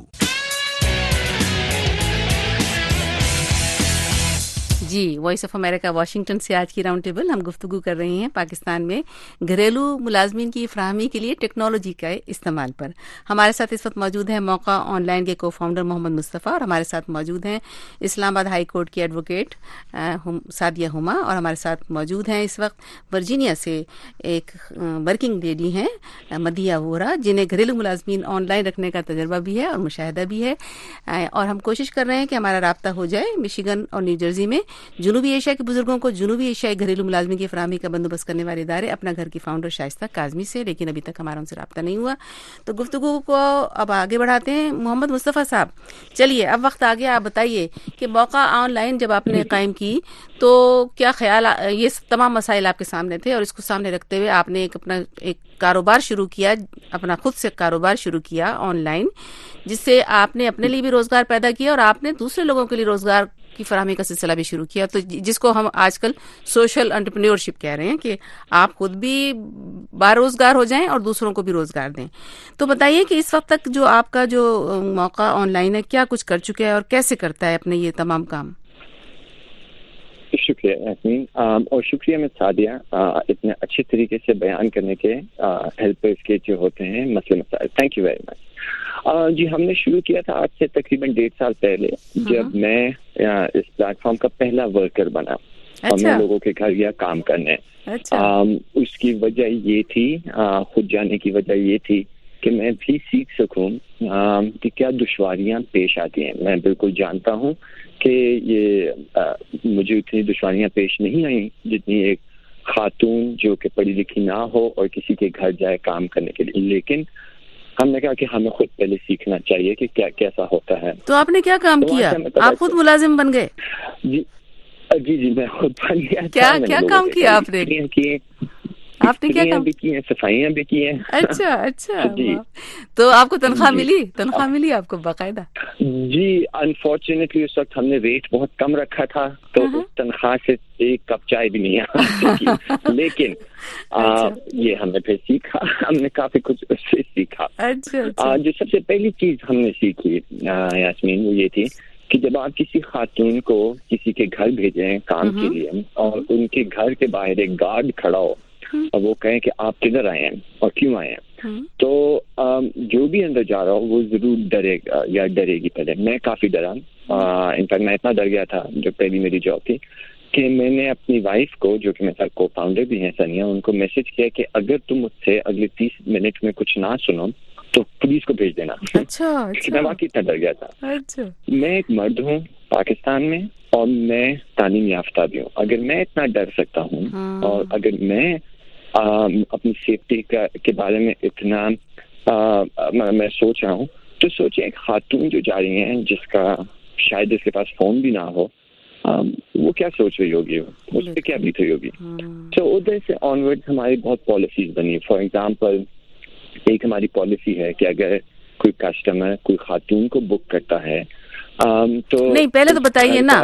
جی, وائس آف امریکہ واشنگٹن سے آج کی راؤنڈ ٹیبل ہم گفتگو کر رہے ہیں پاکستان میں گھریلو ملازمین کی فراہمی کے لیے ٹیکنالوجی کا استعمال پر. ہمارے ساتھ اس وقت موجود ہیں موقع آن لائن کے کو فاؤنڈر محمد مصطفیٰ, اور ہمارے ساتھ موجود ہیں اسلام آباد ہائی کورٹ کی ایڈوکیٹ سعدیہ ہما, اور ہمارے ساتھ موجود ہیں اس وقت ورجینیا سے ایک ورکنگ لیڈی ہیں مدیہ وورا, جنہیں گھریلو ملازمین آن لائن رکھنے کا تجربہ بھی ہے اور مشاہدہ بھی ہے. اور ہم کوشش کر رہے ہیں کہ ہمارا رابطہ ہو جائے مشیگن اور نیو جرسی میں جنوبی ایشیا کے بزرگوں کو جنوبی ایشیائی گھریلو ملازمین کی فراہمی کا بندوبست کرنے والے ادارے اپنا گھر کی فاؤنڈر شائستہ کاظمی سے, لیکن ابھی تک ہمارا ان سے رابطہ نہیں ہوا. تو گفتگو کو اب آگے بڑھاتے ہیں. محمد مصطفیٰ صاحب, چلیے اب وقت آ گیا, آپ بتائیے کہ موقع آن لائن جب آپ نے قائم کی تو کیا خیال, یہ تمام مسائل آپ کے سامنے تھے اور اس کو سامنے رکھتے ہوئے آپ نے اپنا ایک کاروبار شروع کیا, اپنا خود سے کاروبار شروع کیا آن لائن, جس سے آپ نے اپنے لیے بھی روزگار پیدا کیا اور آپ نے دوسرے لوگوں کے لیے روزگار کی فراہمی کا سلسلہ بھی شروع کیا, تو جس کو ہم آج کل سوشل انٹرپرینیورشپ کہہ رہے ہیں کہ آپ خود بھی باروزگار ہو جائیں اور دوسروں کو بھی روزگار دیں. تو بتائیے کہ اس وقت تک جو آپ کا جو موقع آن لائن ہے کیا کچھ کر چکے ہیں اور کیسے کرتا ہے اپنے یہ تمام کام. شکریہ یاسمین, اور شکریہ میں سعدیہ اتنے اچھے طریقے سے بیان کرنے کے ہیلپرز کے جو ہوتے ہیں مسئلے مسائل. Thank you very much. جی, ہم نے شروع کیا تھا آج سے تقریباً 1.5 سال پہلے, جب میں اس پلیٹ فارم کا پہلا ورکر بنا اور میں لوگوں کے گھر گیا کام کرنے. اس کی وجہ یہ تھی, خود جانے کی وجہ یہ تھی کہ میں بھی سیکھ سکوں کہ کیا دشواریاں پیش آتی ہیں. میں بالکل جانتا ہوں کہ یہ مجھے اتنی دشواریاں پیش نہیں آئیں جتنی ایک خاتون جو کہ پڑھی لکھی نہ ہو اور کسی کے گھر جائے کام کرنے کے لیے, لیکن ہم نے کہا کہ ہمیں خود پہلے سیکھنا چاہیے کہ کیا کیسا ہوتا ہے. تو آپ نے کیا کام کیا؟ آپ خود ملازم بن گئے؟ جی میں خود بن گیا. کیا کام کیا آپ نے؟ آپ نے کیا کام کی ہیں؟ صفائیاں بھی کی ہیں. اچھا جی. تو آپ کو تنخواہ ملی؟ تنخواہ ملی آپ کو باقاعدہ؟ جی انفارچونیٹلی اس وقت ہم نے ریٹ بہت کم رکھا تھا تو اس تنخواہ سے ایک کپ چائے بھی نہیں آ لیکن یہ ہم نے پھر سیکھا. ہم نے کافی کچھ اس سے سیکھا. جو سب سے پہلی چیز ہم نے سیکھی یاسمین وہ یہ تھی کہ جب آپ کسی خاتون کو کسی کے گھر بھیجیں کام کے لیے اور ان کے گھر کے باہر ایک گارڈ کھڑا ہو اور وہ کہیں کہ آپ کدھر آئے ہیں اور کیوں آئے ہیں, تو جو بھی اندر جا رہا ہو وہ ضرور ڈرے گا یا ڈرے گی. پہلے میں کافی ڈرا, انفیکٹ میں اتنا ڈر گیا تھا جو پہلی میری جاب تھی کہ میں نے اپنی وائف کو, جو کہ میرا کو فاؤنڈر بھی ہیں ثانیہ, ان کو میسج کیا کہ اگر تم مجھ سے اگلے 30 منٹ میں کچھ نہ سنو تو پولیس کو بھیج دینا. میں واقعی اتنا ڈر گیا تھا. میں ایک مرد ہوں پاکستان میں اور میں تعلیم یافتہ بھی ہوں. اگر میں اتنا ڈر سکتا ہوں اور اگر میں اپنی سیفٹی کے بارے میں اتنا میں سوچ رہا ہوں, تو سوچیں ایک خاتون جو جا رہی ہیں جس کا شاید اس کے پاس فون بھی نہ ہو, وہ کیا سوچ رہی ہوگی, اس پہ کیا بیت رہی ہوگی. تو ادھر سے آنورڈ ہماری بہت پالیسیز بنی. فار ایگزامپل ایک ہماری پالیسی ہے کہ اگر کوئی کسٹمر کوئی خاتون کو بک کرتا ہے تو نہیں, پہلے تو بتائیے نا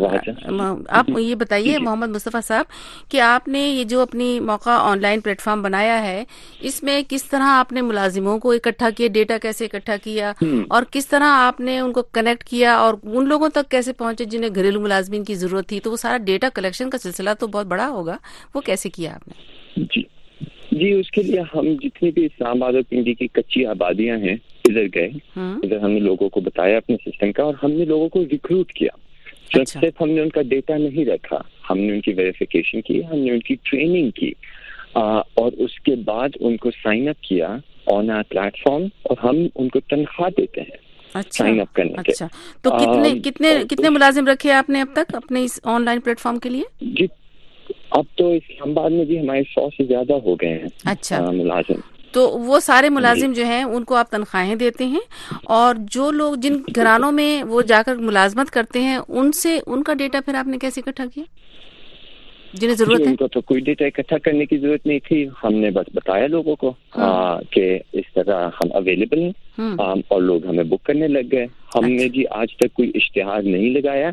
آپ یہ بتائیے محمد مصطفیٰ صاحب کہ آپ نے یہ جو اپنی موقع آن لائن پلیٹ فارم بنایا ہے اس میں کس طرح آپ نے ملازموں کو اکٹھا کیا, ڈیٹا کیسے اکٹھا کیا اور کس طرح آپ نے ان کو کنیکٹ کیا اور ان لوگوں تک کیسے پہنچے جنہیں گھریلو ملازمین کی ضرورت تھی؟ تو وہ سارا ڈیٹا کلیکشن کا سلسلہ تو بہت بڑا ہوگا, وہ کیسے کیا آپ نے؟ جی اس کے لیے ہم جتنی بھی اسلام آباد اور پنڈی کی کچی آبادیاں ہیں ادھر گئے, ادھر ہم نے لوگوں کو بتایا اپنے سسٹم کا اور ہم نے لوگوں کو ریکروٹ کیا. صرف ہم نے ان کا ڈیٹا نہیں رکھا, ہم نے ان کی ویریفیکیشن کی, ہم نے ان کی ٹریننگ کی اور اس کے بعد ان کو سائن اپ کیا آن آر پلیٹ فارم اور ہم ان کو تنخواہ دیتے ہیں سائن اپ کرنے کے. تو کتنے ملازم رکھے آپ نے اب تک اپنے اس آن لائن پلیٹ فارم کے لیے؟ جی اب تو اسلام آباد میں بھی ہمارے 100 سے زیادہ ہو گئے ہیں ملازم. تو وہ سارے ملازم جو ہیں ان کو آپ تنخواہیں دیتے ہیں اور جو لوگ جن گھرانوں میں وہ جا کر ملازمت کرتے ہیں ان سے ان کا ڈیٹا پھر آپ نے کیسے اکٹھا کیا جنہیں ضرورت ہے؟ ان کو تو کوئی ڈیٹا اکٹھا کرنے کی ضرورت نہیں تھی, ہم نے بس بتایا لوگوں کو کہ اس طرح ہم اویلیبل ہیں اور لوگ ہمیں بک کرنے لگ گئے. ہم نے جی آج تک کوئی اشتہار نہیں لگایا,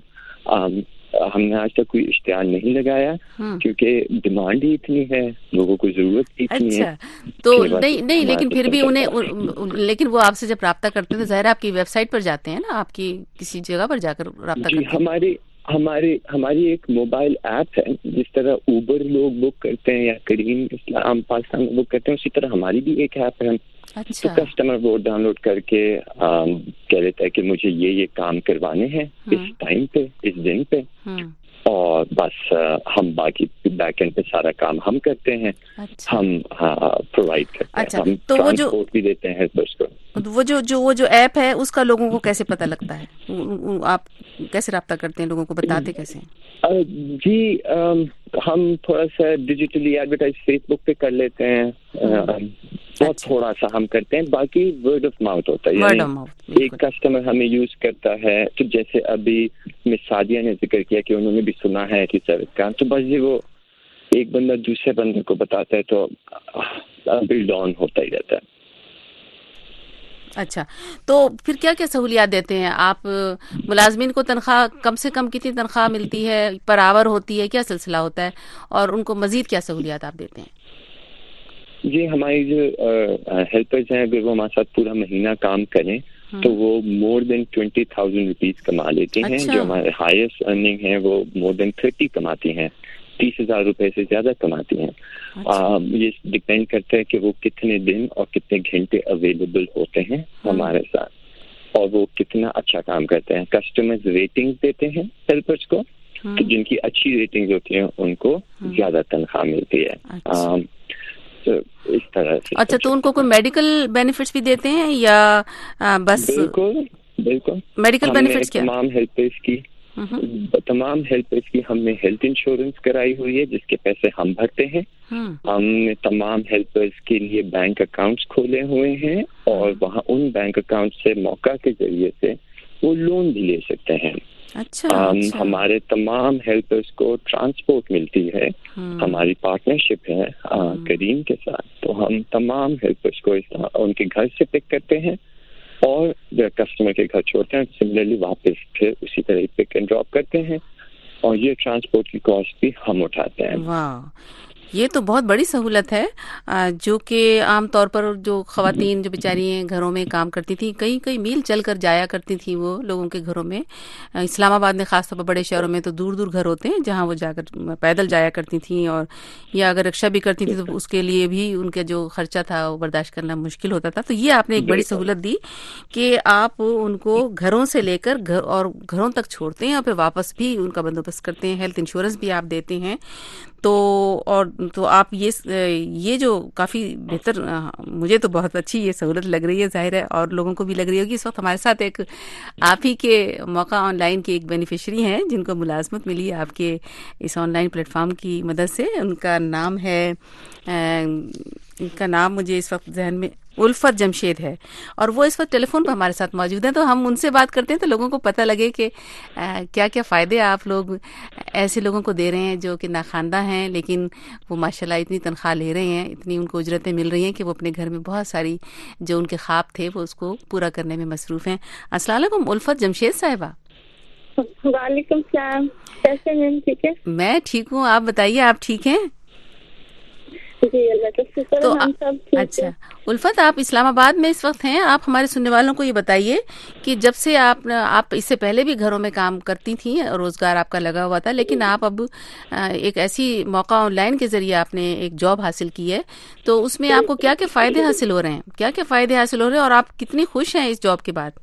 ہم نے آج تک کوئی اشتہار نہیں لگایا کیونکہ ڈیمانڈ ہی اتنی ہے, لوگوں کو ضرورت ہی اتنی ہے. تو نہیں لیکن پھر بھی لیکن وہ آپ سے جب رابطہ کرتے ہیں تو ظاہر آپ کی ویب سائٹ پر جاتے ہیں نا, آپ کی کسی جگہ پر جا کر رابطہ کرتے ہیں. ہماری ایک موبائل ایپ ہے, جس طرح اوبر لوگ بک کرتے ہیں یا کریم اسلام پاکستان میں بک کرتے ہیں, اسی طرح ہماری بھی ایک ایپ ہے. تو کسٹمر وہ ڈاؤن لوڈ کر کے کہہ دیتا ہے کہ مجھے یہ کام کروانے ہیں اس ٹائم پہ اس دن پہ, اور بس ہم باقی بیک اینڈ پہ سارا کام ہم کرتے ہیں, ہم پرووائڈ کرتے ہیں, ہم ٹرانسپورٹ بھی دیتے ہیں اس کو. وہ جو ایپ ہے اس کا لوگوں کو کیسے پتہ لگتا ہے, آپ کیسے رابطہ کرتے ہیں, لوگوں کو بتاتے کیسے ہیں؟ جی ہم تھوڑا سا ڈیجیٹلی ایڈورٹائز فیس بک پہ کر لیتے ہیں, بہت تھوڑا سا ہم کرتے ہیں, باقی ورڈ آف ماؤتھ ہوتا ہے. یعنی ایک کسٹمر ہمیں یوز کرتا ہے, تو جیسے ابھی مس سعدیہ نے ذکر کیا کہ انہوں نے بھی سنا ہے کہ سروس کا, تو بس وہ ایک بندہ دوسرے بندے کو بتاتا ہے تو بلڈ آن ہوتا ہی رہتا ہے. اچھا, تو پھر کیا کیا سہولیات دیتے ہیں آپ ملازمین کو؟ تنخواہ کم سے کم کتنی تنخواہ ملتی ہے, پر آور ہوتی ہے, کیا سلسلہ ہوتا ہے, اور ان کو مزید کیا سہولیات آپ دیتے ہیں؟ جی ہماری جو ہیلپرز ہیں اگر وہ ہمارے ساتھ پورا مہینہ کام کریں تو وہ مور دین 20,000 روپیز کما لیتے ہیں. جو ہمارے ہائیسٹ ارننگ ہیں وہ مور دین 30 کماتی ہیں, 30,000 روپے سے زیادہ کماتی ہیں. یہ ڈپینڈ کرتا ہے کہ وہ کتنے دن اور کتنے گھنٹے اویلیبل ہوتے ہیں ہمارے ساتھ, اور وہ کتنا اچھا کام کرتے ہیں. کسٹمرز ریٹنگ دیتے ہیں ہیلپرز کو, تو جن کی اچھی ریٹنگ ہوتی ہیں ان کو زیادہ تنخواہ ملتی ہے. اس طرح سے. اچھا, تو ان کو کوئی میڈیکل بینیفٹس بھی دیتے ہیں یا بس؟ بالکل میڈیکل بینیفٹس کیا؟ تمام ہیلپرز کی تمام ہیلپرز کی ہم نے ہیلتھ انشورنس کرائی ہوئی ہے جس کے پیسے ہم بھرتے ہیں. ہم نے تمام ہیلپرز کے لیے بینک اکاؤنٹس کھولے ہوئے ہیں اور وہاں ان بینک اکاؤنٹ سے موقع کے ذریعے سے وہ لون بھی لے سکتے ہیں. ہمارے تمام ہیلپرز کو ٹرانسپورٹ ملتی ہے. ہماری پارٹنرشپ ہے کریم کے ساتھ, تو ہم تمام ہیلپرز کو ان کے گھر سے پک کرتے ہیں اور کسٹمر کے گھر چھوڑتے ہیں. سملرلی واپس پھر اسی طرح پک اینڈ ڈراپ کرتے ہیں اور یہ ٹرانسپورٹ کی کاسٹ بھی ہم اٹھاتے ہیں. واہ, یہ تو بہت بڑی سہولت ہے جو کہ عام طور پر جو خواتین جو بیچاری ہیں گھروں میں کام کرتی تھیں, کئی میل چل کر جایا کرتی تھیں وہ لوگوں کے گھروں میں. اسلام آباد میں خاص طور پر بڑے شہروں میں تو دور دور گھر ہوتے ہیں جہاں وہ جا کر پیدل جایا کرتی تھیں, اور یا اگر رکشہ بھی کرتی تھیں تو اس کے لیے بھی ان کا جو خرچہ تھا وہ برداشت کرنا مشکل ہوتا تھا. تو یہ آپ نے ایک بڑی سہولت دی کہ آپ ان کو گھروں سے لے کر گھروں تک چھوڑتے ہیں اور پھر واپس بھی ان کا بندوبست کرتے ہیں. ہیلتھ انشورنس بھی آپ دیتے ہیں. تو آپ یہ جو کافی بہتر, مجھے تو بہت اچھی یہ سہولت لگ رہی ہے, ظاہر ہے اور لوگوں کو بھی لگ رہی ہوگی. اس وقت ہمارے ساتھ ایک آپ ہی کے موقع آن لائن کے ایک بینیفیشری ہیں جن کو ملازمت ملی ہے آپ کے اس آن لائن پلیٹ فارم کی مدد سے. ان کا نام مجھے اس وقت ذہن میں الفت جمشید ہے, اور وہ اس وقت ٹیلی فون پر ہمارے ساتھ موجود ہیں. تو ہم ان سے بات کرتے ہیں تو لوگوں کو پتہ لگے کہ کیا کیا فائدے آپ لوگ ایسے لوگوں کو دے رہے ہیں جو کہ ناخواندہ ہیں لیکن وہ ماشاءاللہ اتنی تنخواہ لے رہے ہیں, اتنی ان کو اجرتیں مل رہی ہیں کہ وہ اپنے گھر میں بہت ساری جو ان کے خواب تھے وہ اس کو پورا کرنے میں مصروف ہیں. السلام علیکم الفت جمشید صاحبہ. وعلیکم السلام, کیسے ہیں؟ ٹھیک ہے, میں ٹھیک ہوں, آپ بتائیے آپ ٹھیک ہیں؟ جی اللہ کا شکر ہے, ہم سب ٹھیک ہیں. اچھا الفت, آپ اسلام آباد میں اس وقت ہیں. آپ ہمارے سننے والوں کو یہ بتائیے کہ جب سے آپ اس سے پہلے بھی گھروں میں کام کرتی تھیں, روزگار آپ کا لگا ہوا تھا, لیکن آپ اب ایک ایسی موقع آن لائن کے ذریعے آپ نے ایک جاب حاصل کی ہے, تو اس میں آپ کو کیا کیا فائدے حاصل ہو رہے ہیں, اور آپ کتنی خوش ہیں اس جاب کے بعد؟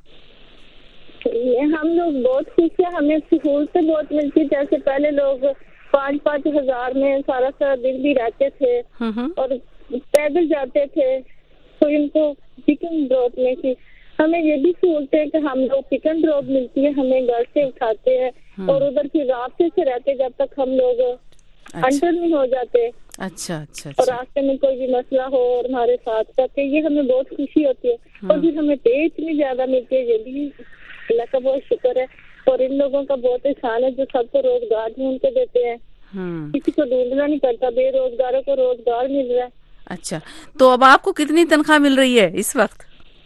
ہم لوگ بہت خوش ہیں, ہمیں سہولتیں بہت ملتی. جیسے پہلے لوگ 5-5 ہزار میں سارا دن بھی رہتے تھے اور پیدل جاتے تھے, تو ان کو پک اینڈ ڈراپ میں تھی. ہمیں یہ بھی سہولتیں کہ ہم لوگ پک اینڈ ڈراپ ملتی ہے, ہمیں گھر سے اٹھاتے ہیں اور ادھر پھر راستے سے رہتے جب تک ہم لوگ انٹر نہیں ہو جاتے. اچھا. اور راستے میں کوئی بھی مسئلہ ہو اور ہمارے ساتھ کرتے, یہ ہمیں بہت خوشی ہوتی ہے. اور پھر ہمیں پے اتنی زیادہ ملتی ہے, یہ بھی اللہ کا بہت شکر ہے. اور ان لوگوں کا بہت احسان ہے جو سب کو روزگار بھی ان کو دیتے ہیں, کسی کو ڈھونڈنا نہیں پڑتا, بے روزگاروں کو روزگار مل رہا ہے. اچھا, تو اب آپ کو کتنی تنخواہ مل رہی ہے اس وقت؟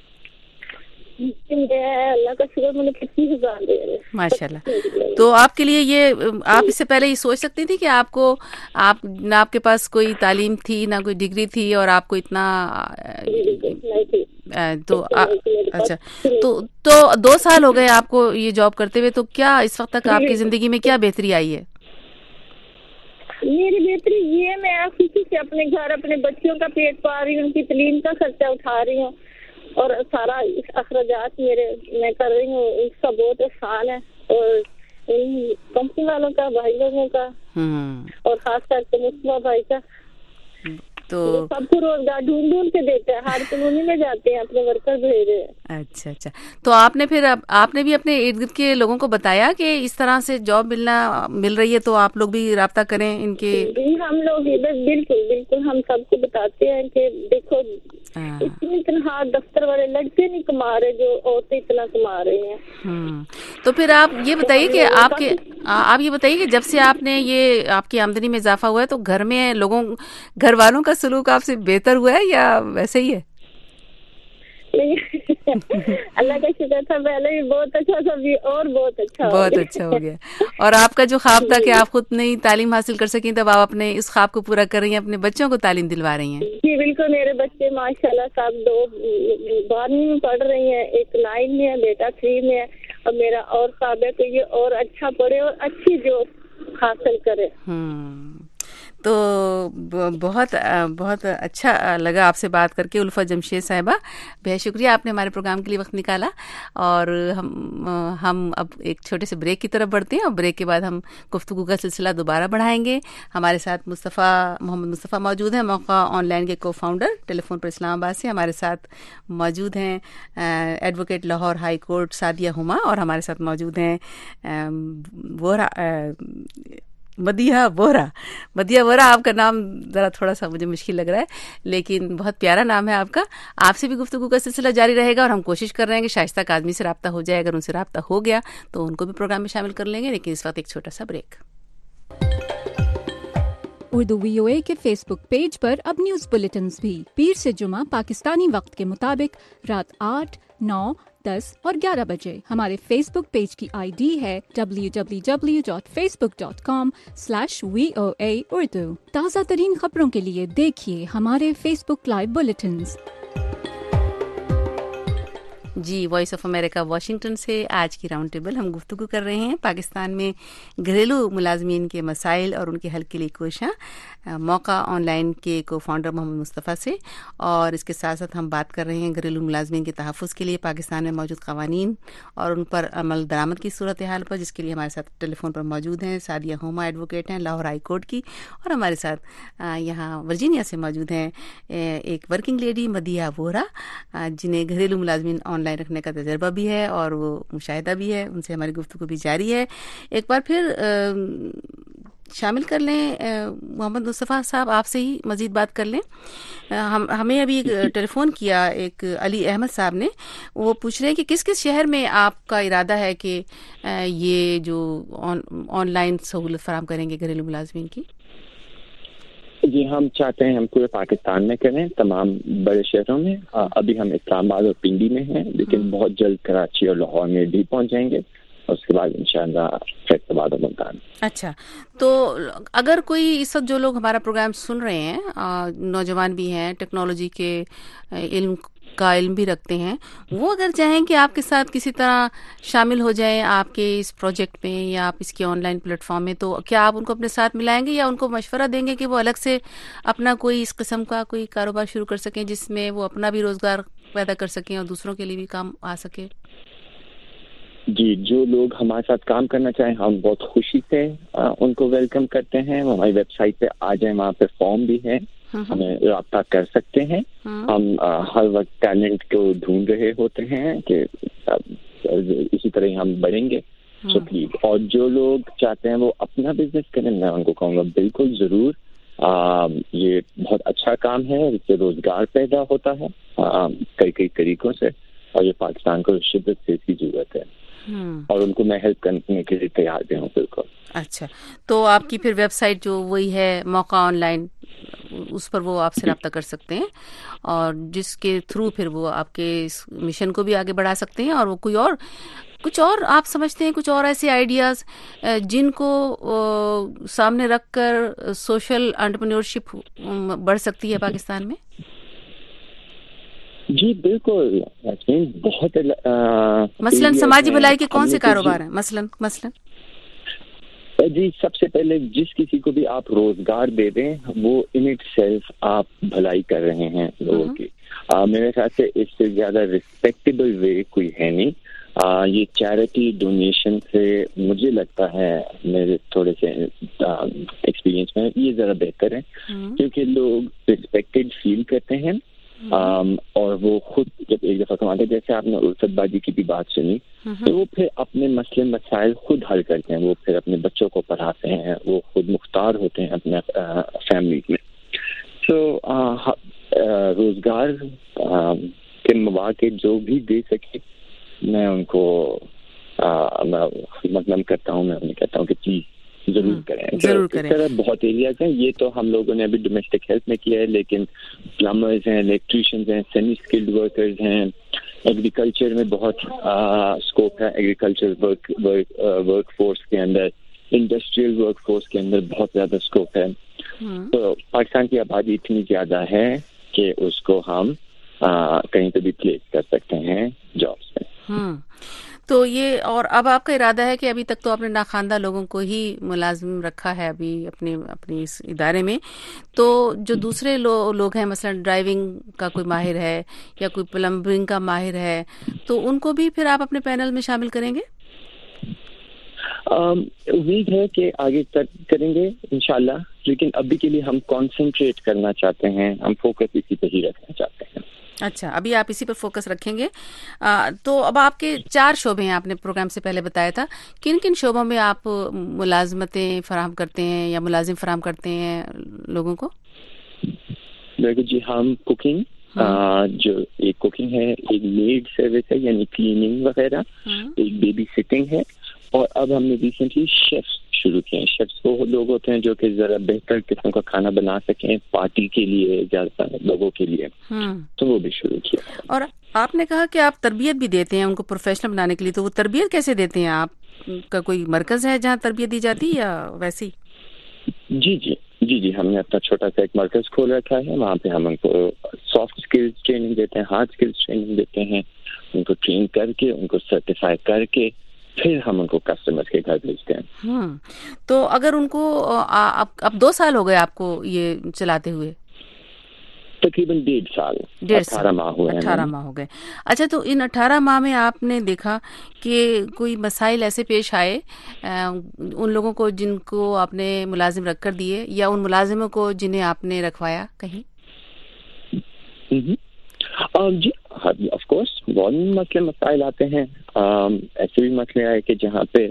اللہ کا شکر, مجھے 25,000 دے رہے. ماشاء اللہ. تو آپ کے لیے یہ, آپ اس سے پہلے یہ سوچ سکتی تھی کہ نہ آپ کے پاس کوئی تعلیم تھی نہ کوئی ڈگری تھی اور آپ کو اتنا تو اچھا, تو 2 سال ہو گئے آپ کو یہ جاب کرتے ہوئے, تو کیا اس وقت تک آپ کی زندگی میں کیا بہتری آئی ہے؟ میری بہتری یہ, میں خوشی سے اپنے گھر اپنے بچوں کا پیٹ پا رہی ہوں, ان کی تعلیم کا خرچہ اٹھا رہی ہوں, اور سارا اخراجات میں کر رہی ہوں. اس کا بہت احسان ہے, اور کمپنی والوں کا, بھائی لوگوں کا, اور خاص کر کے مصطفیٰ بھائی کا. تو سب کو روزگار ڈھونڈ کے دیتے ہیں, ہر کالونی میں جاتے ہیں, اپنے ورکر بھیجے. اچھا. تو آپ نے بھی اپنے ارد گرد کے لوگوں کو بتایا کہ اس طرح سے جاب مل رہی ہے, تو آپ لوگ بھی رابطہ کریں ان کے؟ ہم لوگ بالکل ہم سب کو بتاتے ہیں کہ دیکھو اتنی تنخواہ دفتر والے لڑکے نہیں کما رہے جو عورتیں اتنا کما رہی ہیں. تو پھر آپ یہ بتائیے کہ آپ یہ بتائیے کہ جب سے آپ نے یہ آپ کی آمدنی میں اضافہ ہوا ہے تو گھر والوں کا سلوک آپ سے بہتر ہوا ہے یا ویسے ہی ہے؟ اللہ کا شکر تھا, پہلے بھی بہت اچھا تھا, بھی اور بہت اچھا ہو گیا. اور آپ کا جو خواب تھا کہ آپ خود نئی تعلیم حاصل کر سکیں, تب آپ اپنے اس خواب کو پورا کر رہی ہیں, اپنے بچوں کو تعلیم دلوا رہی ہیں. جی بالکل, میرے بچے ماشاءاللہ سب 2 12ویں میں پڑھ رہی ہیں, ایک 9 میں ہے, بیٹا 3 میں ہے, اور میرا اور خواب ہے کہ یہ اور اچھا پڑھے اور اچھی جو حاصل کرے. تو بہت بہت اچھا لگا آپ سے بات کر کے الفت جمشید صاحبہ، بہت شکریہ آپ نے ہمارے پروگرام کے لیے وقت نکالا. اور ہم اب ایک چھوٹے سے بریک کی طرف بڑھتے ہیں، اور بریک کے بعد ہم گفتگو کا سلسلہ دوبارہ بڑھائیں گے. ہمارے ساتھ محمد مصطفیٰ موجود ہیں، موقع آن لائن کے کو فاؤنڈر، ٹیلی فون پر اسلام آباد سے ہمارے ساتھ موجود ہیں advocate Lahore high court Sadia Huma, اور ہمارے ساتھ موجود ہیں مدیہ وورا. آپ کا نام ذرا تھوڑا سا مجھے مشکل لگ رہا ہے، لیکن بہت پیارا نام ہے آپ کا. آپ سے بھی گفتگو کا سلسلہ جاری رہے گا، اور ہم کوشش کر رہے ہیں کہ شائستہ آدمی سے رابطہ ہو جائے. اگر ان سے رابطہ ہو گیا تو ان کو بھی پروگرام میں شامل کر لیں گے، لیکن اس وقت ایک چھوٹا سا بریک. اردو VOA کے فیس بک پیج پر اب نیوز بلیٹنز بھی پیر سے جمعہ پاکستانی وقت کے مطابق رات 8، 9، 10 اور 11 بجے. ہمارے فیس بک پیج کی ID ہے www.facebook.com/VOA Urdu. تازہ ترین خبروں کے لیے دیکھیے ہمارے فیس بک لائیو بلیٹنز. جی، وائس آف امریکہ واشنگٹن سے آج کی راؤنڈ ٹیبل ہم گفتگو کر رہے ہیں پاکستان میں گھریلو ملازمین کے مسائل اور ان کے حل کے لیے کوشاں. موقع آن لائن کے کو فاؤنڈر محمد مصطفیٰ سے، اور اس کے ساتھ ساتھ ہم بات کر رہے ہیں گھریلو ملازمین کے تحفظ کے لیے پاکستان میں موجود قوانین اور ان پر عمل درآمد کی صورتحال پر، جس کے لیے ہمارے ساتھ ٹیلی فون پر موجود ہیں سعدیہ ہما، ایڈوکیٹ ہیں لاہور ہائی کورٹ کی، اور ہمارے ساتھ یہاں ورجینیا سے موجود ہیں ایک ورکنگ لیڈی مدیہ وورا، جنہیں گھریلو ملازمین آن لائن رکھنے کا تجربہ بھی ہے اور وہ مشاہدہ بھی ہے. ان سے ہماری گفتگو بھی جاری ہے. ایک بار پھر شامل کر لیں محمد مصطفیٰ صاحب، آپ سے ہی مزید بات کر لیں. ہمیں ابھی ٹیلی فون کیا ایک علی احمد صاحب نے، وہ پوچھ رہے ہیں کہ کس کس شہر میں آپ کا ارادہ ہے کہ یہ جو آن لائن سہولت فراہم کریں گے گھریلو ملازمین کی. جی، ہم چاہتے ہیں ہم پورے پاکستان میں کریں، تمام بڑے شہروں میں. ابھی ہم اسلام آباد اور پنڈی میں ہیں، لیکن بہت جلد کراچی اور لاہور میں بھی پہنچ جائیں گے، اور اس کے بعد انشاءاللہ فیصل آباد اور ملتان. اچھا، تو اگر کوئی اس وقت جو لوگ ہمارا پروگرام سن رہے ہیں، نوجوان بھی ہیں، ٹیکنالوجی کے علم بھی رکھتے ہیں، وہ اگر چاہیں کہ آپ کے ساتھ کسی طرح شامل ہو جائیں آپ کے اس پروجیکٹ میں یا آپ اس کے آن لائن پلیٹ فارم میں، تو کیا آپ ان کو اپنے ساتھ ملائیں گے یا ان کو مشورہ دیں گے کہ وہ الگ سے اپنا کوئی اس قسم کا کوئی کاروبار شروع کر سکیں جس میں وہ اپنا بھی روزگار پیدا کر سکیں اور دوسروں کے لیے بھی کام آ سکے؟ جی، جو لوگ ہمارے ساتھ کام کرنا چاہیں ہم بہت خوشی سے ان کو ویلکم کرتے ہیں. ہماری ویب سائٹ پہ آ جائیں، وہاں پہ فارم بھی ہے، ہمیں رابطہ کر سکتے ہیں. ہم ہر وقت ٹیلنٹ کو ڈھونڈ رہے ہوتے ہیں کہ اسی طرح ہی ہم بڑھیں گے. اور جو لوگ چاہتے ہیں وہ اپنا بزنس کریں، میں ان کو کہوں گا بالکل ضرور. یہ بہت اچھا کام ہے، اس سے روزگار پیدا ہوتا ہے کئی طریقوں سے، اور یہ پاکستان کو شدت سے اس کی ضرورت ہے، اور ان کو میں ہیلپ کرنے کے لیے تیار بھی ہوں. بالکل. اچھا، تو آپ کی پھر ویب سائٹ جو وہی ہے موقع آن لائن، اس پر وہ آپ سے رابطہ کر سکتے ہیں، اور جس کے تھرو پھر وہ آپ کے اس مشن کو بھی آگے بڑھا سکتے ہیں. اور وہ کچھ اور آپ سمجھتے ہیں کچھ اور ایسے آئیڈیاز جن کو سامنے رکھ کر سوشل انٹرپرینیورشپ بڑھ سکتی ہے پاکستان میں؟ جی بالکل. بہت مثلاً سماجی بھلائی کے کون سے کاروبار ہیں مثلاً؟ جی، سب سے پہلے جس کسی کو بھی آپ روزگار دے دیں وہ ان اٹ سیلف آپ بھلائی کر رہے ہیں لوگوں کی. میرے خیال سے اس سے زیادہ ریسپیکٹیبل وے کوئی ہے نہیں. یہ چیریٹی ڈونیشن سے مجھے لگتا ہے، میرے تھوڑے سے ایکسپیرینس میں یہ ذرا بہتر ہے، کیونکہ لوگ ریسپیکٹڈ فیل کرتے ہیں، اور وہ خود جب ایک دفعہ کماتے ہیں، جیسے آپ نے الفت بازی کی بھی بات سنی، تو وہ پھر اپنے مسئلے مسائل خود حل کرتے ہیں. وہ پھر اپنے بچوں کو پڑھاتے ہیں، وہ خود مختار ہوتے ہیں اپنے فیملی میں. تو روزگار کے مواقع جو بھی دے سکے میں ان کو مطلب کرتا ہوں، میں انہیں کہتا ہوں کہ پلیز ضرور کریں. اس طرح بہت ایریاز ہیں. یہ تو ہم لوگوں نے ابھی ڈومیسٹک ہیلتھ میں کیا ہے، لیکن پلمبرز ہیں، الیکٹریشینز ہیں، سیمی اسکلڈ ورکرز ہیں. ایگریکلچر میں بہت اسکوپ ہے. ایگریکلچر ورک فورس کے اندر، انڈسٹریل ورک فورس کے اندر بہت زیادہ اسکوپ ہے. تو پاکستان کی آبادی اتنی زیادہ ہے کہ اس کو ہم کہیں پہ بھی پلیس کر سکتے ہیں جابس میں. تو یہ اور اب آپ کا ارادہ ہے کہ ابھی تک تو آپ نے ناخواندہ لوگوں کو ہی ملازم رکھا ہے ابھی اپنے اس ادارے میں، تو جو دوسرے لوگ ہیں مثلا ڈرائیونگ کا کوئی ماہر ہے یا کوئی پلمبرنگ کا ماہر ہے، تو ان کو بھی پھر آپ اپنے پینل میں شامل کریں گے؟ امید ہے کہ آگے تک کریں گے انشاءاللہ، لیکن ابھی کے لیے ہم کانسنٹریٹ کرنا چاہتے ہیں، ہم فوکس اسی پہ ہی رکھنا چاہتے ہیں۔ اچھا، ابھی آپ اسی پر فوکس رکھیں گے۔ تو اب آپ کے 4 شعبے ہیں، آپ نے پروگرام سے پہلے بتایا تھا، کن کن شعبوں میں آپ ملازمتیں فراہم کرتے ہیں یا ملازم فراہم کرتے ہیں لوگوں کو؟ دیکھو جی، ہم کوکنگ، جو ایک کوکنگ ہے، ایک میڈ سروس ہے یعنی کلیننگ وغیرہ، ایک بیبی سٹنگ ہے، اور اب ہم نے ریسنٹلی شیفس شروع کیے ہیں۔ شیفس وہ لوگ ہوتے ہیں جو کہ ذرا بہتر قسم کا کھانا بنا سکیں پارٹی کے لیے، زیادہ لوگوں کے لیے، تو وہ بھی شروع کیا۔ اور آپ نے کہا کہ آپ تربیت بھی دیتے ہیں ان کو پروفیشنل بنانے کے لیے، تو وہ تربیت کیسے دیتے ہیں؟ آپ کا کوئی مرکز ہے جہاں تربیت دی جاتی ہے یا ویسی؟ جی، ہم نے اپنا چھوٹا سا ایک مرکز کھول رکھا ہے، وہاں پہ ہم ان کو سافٹ اسکلز ٹریننگ دیتے ہیں، ہارڈ اسکلز ٹریننگ دیتے ہیں، ان کو ٹرین کر کے، ان کو سرٹیفائی کر کے پھر ہم ان کو کسٹمر کے گھر بھیجتے ہیں۔ تو اگر ان کو اب 2 سال ہو گئے آپ کو یہ چلاتے ہوئے؟ تقریباً 1.5 سال، 18 ماہ ہوئے ہیں۔ 18 ماہ ہو گئے۔ اچھا، تو ان 18 ماہ میں آپ نے دیکھا کہ کوئی مسائل ایسے پیش آئے ان لوگوں کو جن کو آپ نے ملازم رکھ کر دیے، یا ان ملازموں کو جنہیں آپ نے رکھوایا کہیں؟ جی آف کورس بہت مسائل آتے ہیں۔ ایسے بھی مسئلے آئے کہ جہاں پہ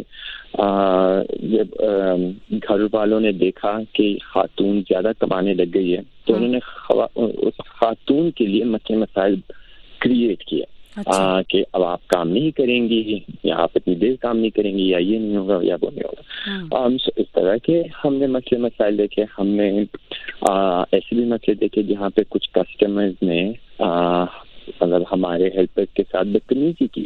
جب گھر والوں نے دیکھا کہ خاتون زیادہ کمانے لگ گئی ہے، تو انہوں نے اس خاتون کے لیے مسائل کریٹ کیا کہ اب آپ کام نہیں کریں گی، یا آپ اتنی دیر کام نہیں کریں گی، یا یہ نہیں ہوگا یا وہ نہیں ہوگا۔ اس طرح کے ہم نے مسائل دیکھے۔ ہم نے ایسے بھی مسئلے دیکھے جہاں پہ کچھ کسٹمرز نے مطلب ہمارے ہیلپر کے ساتھ بدتمیزی کی،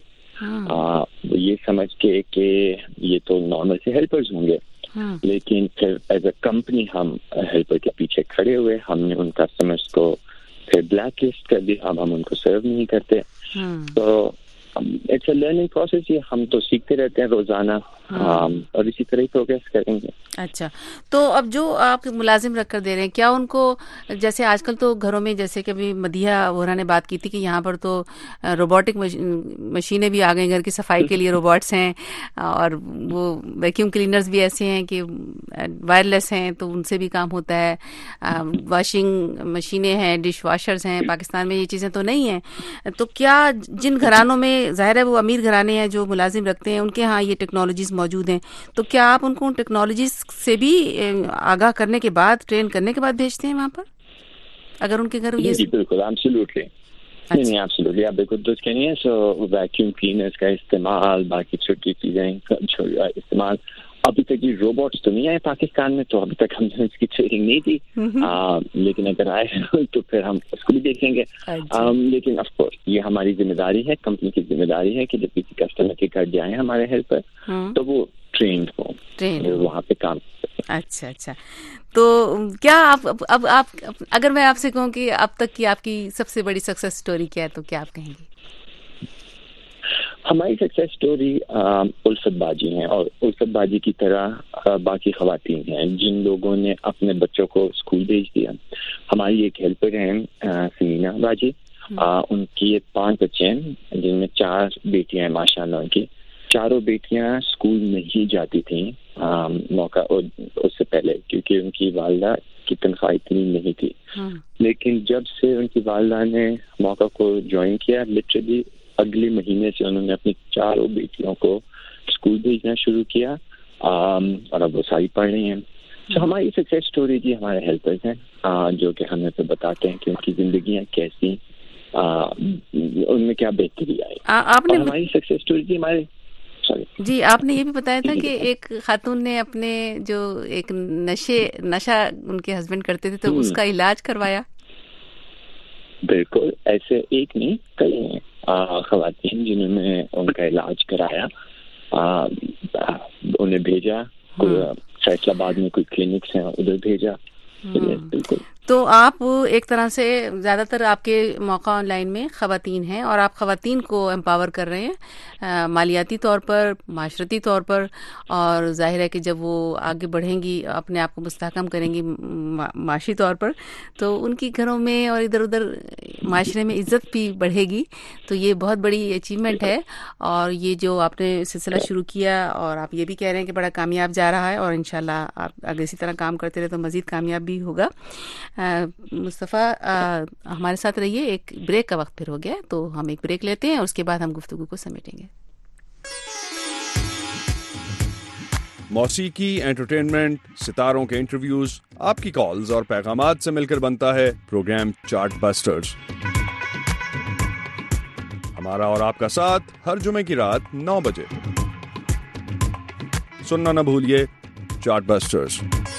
یہ سمجھ کے کہ یہ تو نارمل سے ہیلپرز ہوں گے، لیکن پھر ایز اے کمپنی ہم ہیلپر کے پیچھے کھڑے ہوئے، ہم نے ان کسٹمرز کو پھر بلیک لسٹ کر دیا، اب ہم ان کو سرو نہیں کرتے۔ تو اٹس اے لرننگ پروسیس، یہ ہم تو سیکھتے رہتے ہیں روزانہ، اور اسی طرح ہی پروگریس کریں گے۔ اچھا، تو اب جو آپ ملازم رکھ کر دے رہے ہیں، کیا ان کو جیسے آج کل تو گھروں میں، جیسے کہ ابھی مدیحہ وہرا نے بات کی تھی کہ یہاں پر تو روبوٹک مشینیں بھی آ گئی، گھر کی صفائی کے لیے روبوٹس ہیں، اور وہ ویکیوم کلینرز بھی ایسے ہیں کہ وائرلیس ہیں، تو ان سے بھی کام ہوتا ہے، واشنگ مشینیں ہیں، ڈش واشرز ہیں۔ پاکستان میں یہ چیزیں تو نہیں ہیں، تو کیا جن گھرانوں میں ظاہر ہے وہ امیر گھرانے ہیں جو ملازم رکھتے ہیں، ان کے ہاں یہ ٹیکنالوجیز موجود ہیں، تو کیا آپ ان کو ٹیکنالوجیز سے بھی آگاہ کرنے کے بعد، ٹرین کرنے کے بعد بھیجتے ہیں وہاں پر، اگر ان کے گھر یہ؟ جی بالکل، ایبسلیوٹلی، نہیں ایبسلیوٹلی، آپ بالکل درست کہہ رہی ہیں۔ سو ویکیوم کلینرز کا استعمال، باقی چھوٹی چیزیں استعمال، ابھی تک یہ روبوٹس تو نہیں آئے پاکستان میں، تو ابھی تک ہم نے اس کی ٹریننگ نہیں دی، لیکن اگر آئے تو پھر ہم اس کو بھی دیکھیں گے۔ لیکن آف کورس یہ ہماری ذمہ داری ہے، کمپنی کی ذمہ داری ہے کہ جب کسی کسٹمر کے گھر جائیں ہمارے ہیلپر، تو وہ ٹرینڈ ہوں، وہاں پہ کام۔ اچھا، تو کیا اب آپ اگر میں آپ سے کہوں کہ اب تک کی آپ کی سب سے بڑی سکسیس سٹوری کیا ہے، تو کیا آپ کہیں گے؟ ہماری سکسیس سٹوری الفت باجی ہیں، اور الفت باجی کی طرح باقی خواتین ہیں جن لوگوں نے اپنے بچوں کو اسکول بھیج دیا۔ ہماری ایک ہیلپر ہیں سمینا باجی، ان کی 5 بچے ہیں جن میں 4 بیٹیاں ہیں ماشاءاللہ۔ ان کی 4 بیٹیاں اسکول نہیں جاتی تھیں موقع اس سے پہلے، کیونکہ ان کی والدہ کی تنخواہ اتنی نہیں تھی، لیکن جب سے ان کی والدہ نے موقع کو جوائن کیا، لٹرلی اگلے مہینے سے انہوں نے اپنی 4 بیٹیوں کو اسکول بھیجنا شروع کیا، اور اب وہ ساری پڑھ رہی ہیں۔ تو ہماری سکسیس سٹوری جی ہمارے ہیلپرز ہیں، جو کہ ہمیں تو بتاتے ہیں کہ ان کی زندگیاں کیسی، ان میں کیا بہتری آئی۔ ہماری سکسیس سٹوری جی ہمارے جی، آپ نے یہ بھی بتایا تھا کہ ایک خاتون نے اپنے جو ایک نشہ ان کے ہسبینڈ کرتے تھے، تو اس کا علاج کروایا۔ بالکل، ایسے ایک نہیں کئی ہیں خواتین جنہوں نے ان کا علاج کرایا، انہیں بھیجا، فیصل آباد میں کوئی کلینکس ہیں ادھر بھیجا۔ بالکل، تو آپ ایک طرح سے زیادہ تر آپ کے موقع آن لائن میں خواتین ہیں اور آپ خواتین کو امپاور کر رہے ہیں مالیاتی طور پر، معاشرتی طور پر، اور ظاہر ہے کہ جب وہ آگے بڑھیں گی، اپنے آپ کو مستحکم کریں گی معاشی طور پر، تو ان کی گھروں میں اور ادھر ادھر معاشرے میں عزت بھی بڑھے گی. تو یہ بہت بڑی اچیومنٹ ہے، اور یہ جو آپ نے سلسلہ شروع کیا اور آپ یہ بھی کہہ رہے ہیں کہ بڑا کامیاب جا رہا ہے، اور انشاءاللہ آپ اگر اسی طرح کام کرتے رہے تو مزید کامیاب بھی ہوگا. مصطفیٰ ہمارے ساتھ رہیے. ایک بریک کا وقت پھر ہو گیا، تو ہم ایک بریک لیتے ہیں اور اس کے بعد ہم گفتگو کو سمیٹیں گے. موسیقی، انٹرٹینمنٹ، ستاروں کے انٹرویوز، آپ کی کالز اور پیغامات سے مل کر بنتا ہے پروگرام چارٹ بسٹرز. ہمارا اور آپ کا ساتھ ہر جمعے کی رات 9 بجے. سننا نہ بھولیے چارٹ بسٹرز.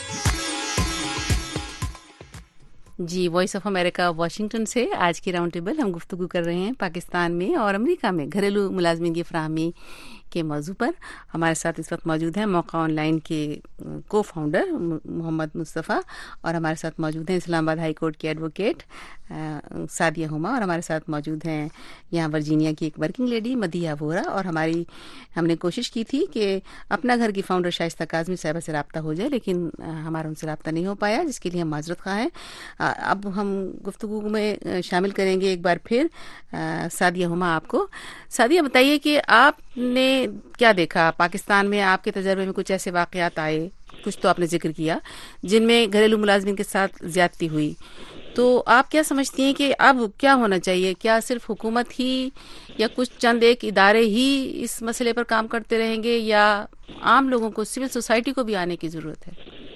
جی، وائس آف امریکہ واشنگٹن سے آج کی راؤنڈ ٹیبل ہم گفتگو کر رہے ہیں پاکستان میں اور امریکہ میں گھریلو ملازمین کی فراہمی کے موضوع پر. ہمارے ساتھ اس وقت موجود ہیں موقع آن لائن کے کو فاؤنڈر محمد مصطفیٰ، اور ہمارے ساتھ موجود ہیں اسلام آباد ہائی کورٹ کے ایڈوکیٹ سعدیہ ہما، اور ہمارے ساتھ موجود ہیں یہاں ورجینیا کی ایک ورکنگ لیڈی مدیحہ وورا. اور ہم نے کوشش کی تھی کہ اپنا گھر کی فاؤنڈر شائستہ کاظمی صاحبہ سے رابطہ ہو جائے، لیکن ہمارا ان سے رابطہ نہیں ہو پایا، جس کے لیے ہم معذرت خواہ ہیں. اب ہم گفتگو میں شامل کریں گے ایک بار پھر سعدیہ ہما آپ کو. سعدیہ بتائیے کہ آپ نے کیا دیکھا پاکستان میں، آپ کے تجربے میں کچھ ایسے واقعات آئے، کچھ تو آپ نے ذکر کیا، جن میں گھریلو ملازمین کے ساتھ زیادتی ہوئی. تو آپ کیا سمجھتی ہیں کہ اب کیا ہونا چاہیے؟ کیا صرف حکومت ہی یا کچھ چند ایک ادارے ہی اس مسئلے پر کام کرتے رہیں گے، یا عام لوگوں کو، سول سوسائٹی کو بھی آنے کی ضرورت ہے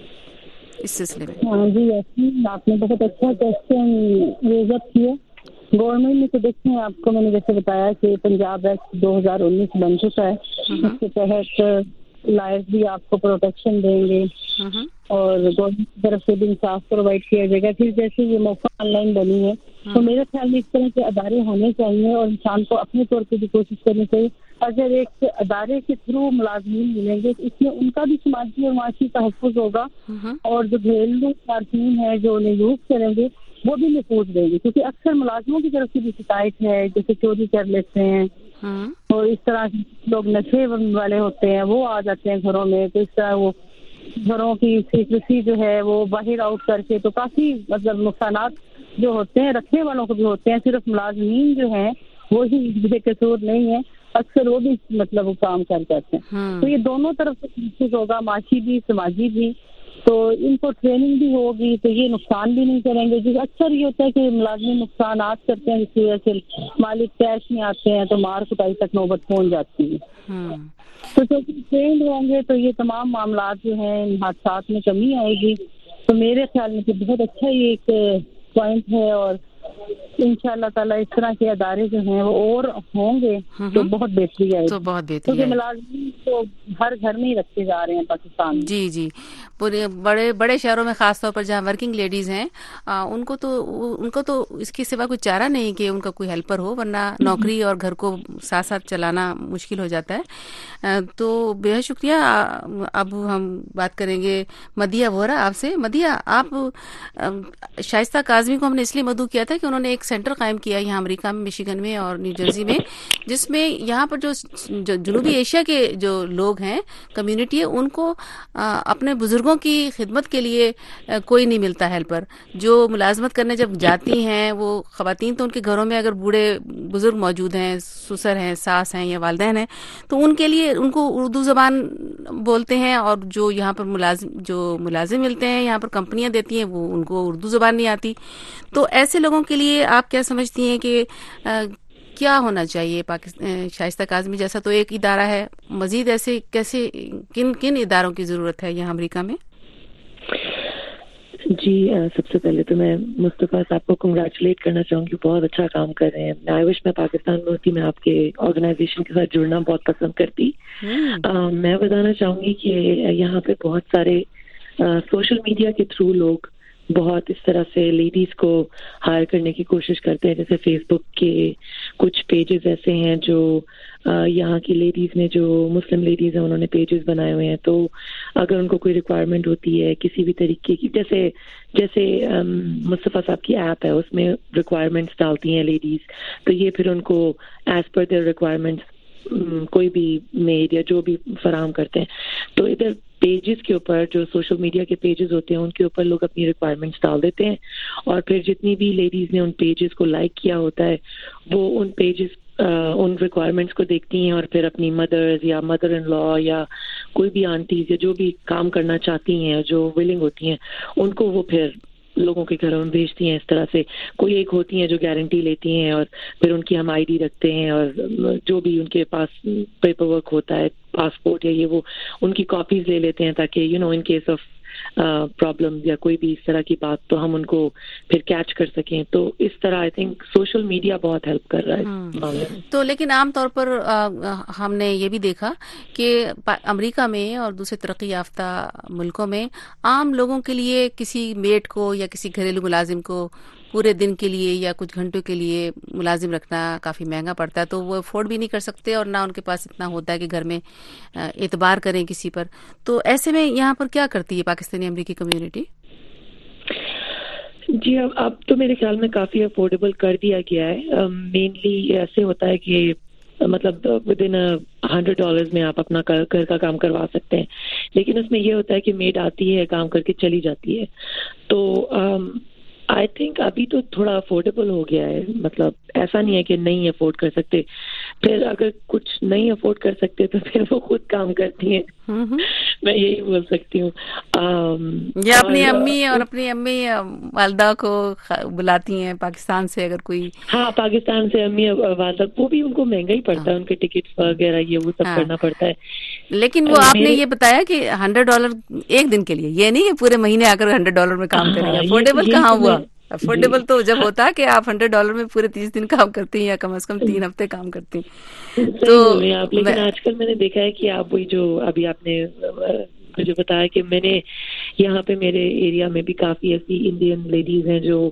اس سلسلے میں؟ ہاں جی، آپ نے بہت اچھا کوشچن ریز اپ کیا. گورنمنٹ نے تو دیکھیں، آپ کو میں نے جیسے بتایا کہ پنجاب ایکٹ 2019 بن چکا ہے، اس کے تحت لائر بھی آپ کو پروٹیکشن دیں گے اور گورنمنٹ کی طرف سے بھی انصاف پرووائڈ کیا جائے گا. پھر جیسے یہ موقع آن لائن بنی ہے تو میرے خیال میں اس طرح کے ادارے ہونے چاہیے اور انسان کو اپنے طور پہ بھی کوشش کرنی چاہیے. اگر ایک ادارے کے تھرو ملازمین ملیں گے تو اس میں ان کا بھی سماجی اور معاشی تحفظ ہوگا، اور جو گھریلو صارفین ہیں جو انہیں یوز کریں گے وہ بھی محفوظ رہیں گے. کیونکہ اکثر ملازموں کی طرف سے بھی شکایت ہے، جیسے چوری کر لیتے ہیں اور اس طرح لوگ نشے والے ہوتے ہیں، وہ آ جاتے ہیں گھروں میں، تو اس طرح وہ گھروں کی سیکریسی جو ہے وہ باہر آؤٹ کر کے، تو کافی مطلب نقصانات جو ہوتے ہیں رکھنے والوں کو بھی ہوتے ہیں. صرف ملازمین جو ہیں وہی بے قصور نہیں ہے، اکثر وہ بھی مطلب وہ کام کر جاتے ہیں. تو یہ دونوں طرف سے محفوظ ہوگا، معاشی بھی سماجی بھی. تو ان کو ٹریننگ بھی ہوگی تو یہ نقصان بھی نہیں کریں گے. جو اکثر یہ ہوتا ہے کہ ملازمین نقصانات کرتے ہیں جس کی وجہ سے مالک کیش میں آتے ہیں تو مار کٹائی تک نوبت پہنچ جاتی ہے. تو جو ٹرینڈ ہوں گے تو یہ تمام معاملات جو ہیں حادثات میں کمی آئے گی. تو میرے خیال میں بہت اچھا یہ ایک پوائنٹ ہے، اور انشاءاللہ تعالیٰ اس طرح کے ادارے جو ہیں وہ اور ہوں گے تو بہت بہتری آئے گی. کیونکہ ملازمین تو ہر گھر میں ہی رکھے جا رہے ہیں پاکستان میں. جی جی، پورے بڑے شہروں میں خاص طور پر جہاں ورکنگ لیڈیز ہیں ان کو تو اس کے سوا کوئی چارہ نہیں کہ ان کا کوئی ہیلپر ہو، ورنہ نوکری اور گھر کو ساتھ ساتھ چلانا مشکل ہو جاتا ہے. تو بہت شکریہ. اب ہم بات کریں گے مدیحہ وورا آپ سے. مدیحہ، آپ شائستہ کاظمی کو ہم نے اس لیے مدعو کیا تھا کہ انہوں نے ایک سینٹر قائم کیا یہاں امریکہ میں، مشیگن میں اور نیو جرسی میں، جس میں یہاں پر جو جنوبی ایشیا کے جو لوگ ہیں، کمیونٹی ہے، ان کو اپنے بزرگوں کی خدمت کے لیے کوئی نہیں ملتا ہیلپر. جو ملازمت کرنے جب جاتی ہیں وہ خواتین، تو ان کے گھروں میں اگر بوڑھے بزرگ موجود ہیں، سسر ہیں، ساس ہیں یا والدین ہیں، تو ان کے لیے ان کو اردو زبان بولتے ہیں، اور جو یہاں پر ملازم ملتے ہیں، یہاں پر کمپنیاں دیتی ہیں، وہ ان کو اردو زبان نہیں آتی. تو ایسے لوگوں کے لیے آپ کیا سمجھتی ہیں کہ کیا ہونا چاہیے؟ شائستہ کاظمی جیسا تو ایک ادارہ ہے، مزید ایسے کیسے کن اداروں کی ضرورت ہے یہاں امریکہ میں؟ جی، سب سے پہلے تو میں مصطفیٰ صاحب کو کنگریچولیٹ کرنا چاہوں گی، بہت اچھا کام کر رہے ہیں. آئی وش میں پاکستان میں ہوتی، میں آپ کے آرگنائزیشن کے ساتھ جڑنا بہت پسند کرتی. میں بتانا چاہوں گی کہ یہاں پہ بہت سارے سوشل میڈیا کے تھرو لوگ بہت اس طرح سے لیڈیز کو ہائر کرنے کی کوشش کرتے ہیں. جیسے فیس بک کے کچھ پیجز ایسے ہیں جو یہاں کی لیڈیز نے, جو مسلم لیڈیز ہیں, انہوں نے پیجز بنائے ہوئے ہیں. تو اگر ان کو کوئی ریکوائرمنٹ ہوتی ہے کسی بھی طریقے کی, جیسے مصطفیٰ صاحب کی ایپ ہے, اس میں ریکوائرمنٹس ڈالتی ہیں لیڈیز, تو یہ پھر ان کو ایز پر دیئر ریکوائرمنٹس کوئی بھی میڈ یا جو بھی فراہم کرتے ہیں. تو ادھر پیجز کے اوپر, جو سوشل میڈیا کے پیجز ہوتے ہیں, ان کے اوپر لوگ اپنی ریکوائرمنٹس ڈال دیتے ہیں, اور پھر جتنی بھی لیڈیز نے ان پیجز کو لائک کیا ہوتا ہے وہ ان پیجز ان ریکوائرمنٹس کو دیکھتی ہیں, اور پھر اپنی مدرز یا مدر ان لا یا کوئی بھی آنٹیز یا جو بھی کام کرنا چاہتی ہیں, جو ولنگ ہوتی ہیں, ان کو وہ پھر لوگوں کے گھروں میں بھیجتی ہیں. اس طرح سے کوئی ایک ہوتی ہیں جو گارنٹی لیتی ہیں, اور پھر ان کی ہم آئی ڈی رکھتے ہیں, اور جو بھی ان کے پاس پیپر ورک ہوتا ہے, پاسپورٹ یا یہ وہ, ان کی کاپیز لے لیتے ہیں تاکہ ان کیس آف پرابلم یا کوئی بھی اس طرح کی بات تو ہم ان کو پھر کیچ کر سکیں. تو اس طرح آئی تھنک سوشل میڈیا بہت ہیلپ کر رہا ہے. تو لیکن عام طور پر ہم نے یہ بھی دیکھا کہ امریکہ میں اور دوسرے ترقی یافتہ ملکوں میں عام لوگوں کے لیے کسی میڈ کو یا کسی گھریلو ملازم کو پورے دن کے لیے یا کچھ گھنٹوں کے لیے ملازم رکھنا کافی مہنگا پڑتا ہے, تو وہ افورڈ بھی نہیں کر سکتے, اور نہ ان کے پاس اتنا ہوتا ہے کہ گھر میں اعتبار کریں کسی پر. تو ایسے میں یہاں پر کیا کرتی ہے پاکستانی امریکی کمیونٹی؟ جی اب تو میرے خیال میں کافی افورڈیبل کر دیا گیا ہے. مینلی ایسے ہوتا ہے کہ مطلب ود ان $100 میں آپ اپنا گھر کا کام کروا سکتے ہیں, لیکن اس میں یہ ہوتا ہے کہ میڈ آتی ہے, کام کر کے چلی جاتی ہے. تو آئی تھنک ابھی تو تھوڑا افورڈیبل ہو گیا ہے, مطلب ایسا نہیں ہے کہ نہیں افورڈ کر سکتے. پھر اگر کچھ نہیں افورڈ کر سکتے تو پھر وہ خود کام کرتی ہیں, میں یہی بول سکتی ہوں. یا اپنی امی اور اپنی امی والدہ کو بلاتی ہیں پاکستان سے, اگر کوئی. ہاں, پاکستان سے امی والدہ, وہ بھی ان کو مہنگا ہی پڑتا ہے, ان کے ٹکٹس وغیرہ یہ وہ سب کرنا پڑتا ہے. لیکن وہ آپ نے یہ بتایا کہ $100 ایک دن کے لیے, یہ نہیں کہ پورے مہینے آ کر $100 میں کام کریں گے. افورڈیبل کہاں ہوا؟ افورڈیبل تو جب ہوتا ہے کہ آپ $100 میں پورے 30 دن کام کرتے ہیں یا کم از کم 3 ہفتے کام کرتے ہیں. تو لیکن آج کل میں نے دیکھا ہے کہ آپ وہی جو ابھی آپ نے مجھے بتایا کہ میں نے یہاں پہ میرے ایریا میں بھی کافی ایسی انڈین لیڈیز ہیں جو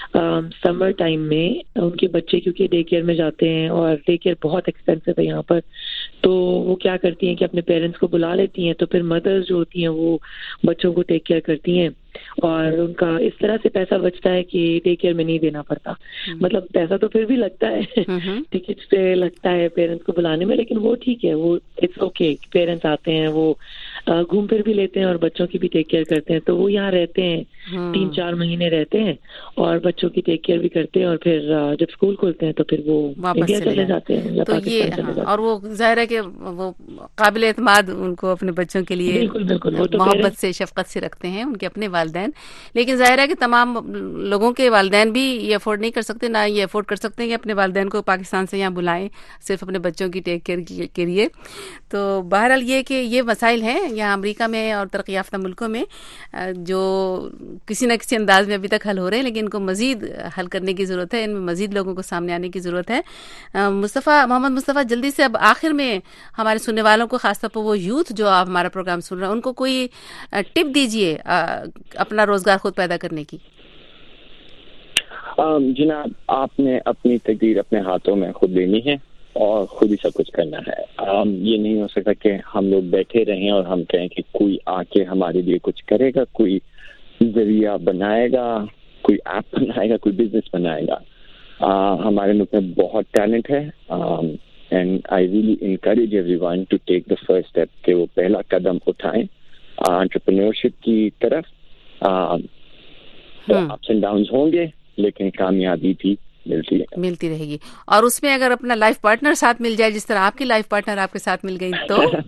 سمر ٹائم میں ان کے بچے کیونکہ ڈے کیئر میں جاتے ہیں, اور ڈے کیئر بہت ایکسپینسو ہے یہاں پر, تو وہ کیا کرتی ہیں کہ اپنے پیرنٹس کو بلا لیتی ہیں, تو پھر مدرز جو ہوتی ہیں وہ بچوں کو ٹیک کیئر کرتی ہیں, اور ان کا اس طرح سے پیسہ بچتا ہے کہ ڈے کیئر میں نہیں دینا پڑتا. مطلب پیسہ تو پھر بھی لگتا ہے, ٹکٹس پہ لگتا ہے پیرنٹس کو بلانے میں, لیکن وہ ٹھیک ہے, وہ اٹس اوکے. پیرنٹس آتے ہیں, وہ گھوم پھر بھی لیتے ہیں اور بچوں کی بھی ٹیک کیئر کرتے ہیں. تو وہ یہاں رہتے ہیں 3-4 مہینے رہتے ہیں اور بچوں کی ٹیک کیئر بھی کرتے ہیں, اور پھر جب اسکول کھولتے ہیں تو پھر وہ انڈیا چلے جاتے ہیں یا پاکستان چلے جاتے ہیں. اور وہ ظاہر ہے کہ وہ قابل اعتماد ان کو اپنے بچوں کے لیے محبت سے شفقت سے رکھتے ہیں, ان کے اپنے والدین. لیکن ظاہر ہے کہ تمام لوگوں کے والدین بھی یہ افورڈ نہیں کر سکتے, نہ یہ افورڈ کر سکتے ہیں کہ اپنے والدین کو پاکستان سے یہاں بلائیں صرف اپنے بچوں کی ٹیک کیئر کے لیے. تو بہرحال یہ کہ یہ مسائل ہیں یہاں امریکہ میں اور ترقی یافتہ ملکوں میں جو کسی نہ کسی انداز میں ابھی تک حل ہو رہے ہیں, لیکن ان کو مزید حل کرنے کی ضرورت ہے, ان میں مزید لوگوں کو سامنے آنے کی ضرورت ہے. محمد مصطفیٰ, جلدی سے اب آخر میں ہمارے سننے والوں کو, خاص طور پر وہ یوتھ جو آپ ہمارا پروگرام سن رہے ہیں, ان کو کوئی ٹپ دیجئے اپنا روزگار خود پیدا کرنے کی. جناب, آپ نے اپنی تقدیر اپنے ہاتھوں میں خود لینی ہے اور خود ہی سب کچھ کرنا ہے. یہ نہیں ہو سکتا کہ ہم لوگ بیٹھے رہیں اور ہم کہیں کہ کوئی آ کے ہمارے لیے کچھ کرے گا, کوئی ذریعہ بنائے گا, کوئی ایپ بنائے گا, کوئی بزنس بنائے گا. ہمارے ملک میں بہت ٹیلنٹ ہے, and I really encourage everyone to take the first step, کہ وہ پہلا قدم اٹھائیں انٹرپرینورشپ کی طرف. اپس اینڈ ڈاؤنز ہوں گے, لیکن کامیابی بھی ملتی رہے گی. اور اس میں اگر اپنا لائف پارٹنر ساتھ مل جائے, جس طرح آپ کی لائف پارٹنر آپ کے ساتھ مل گئی,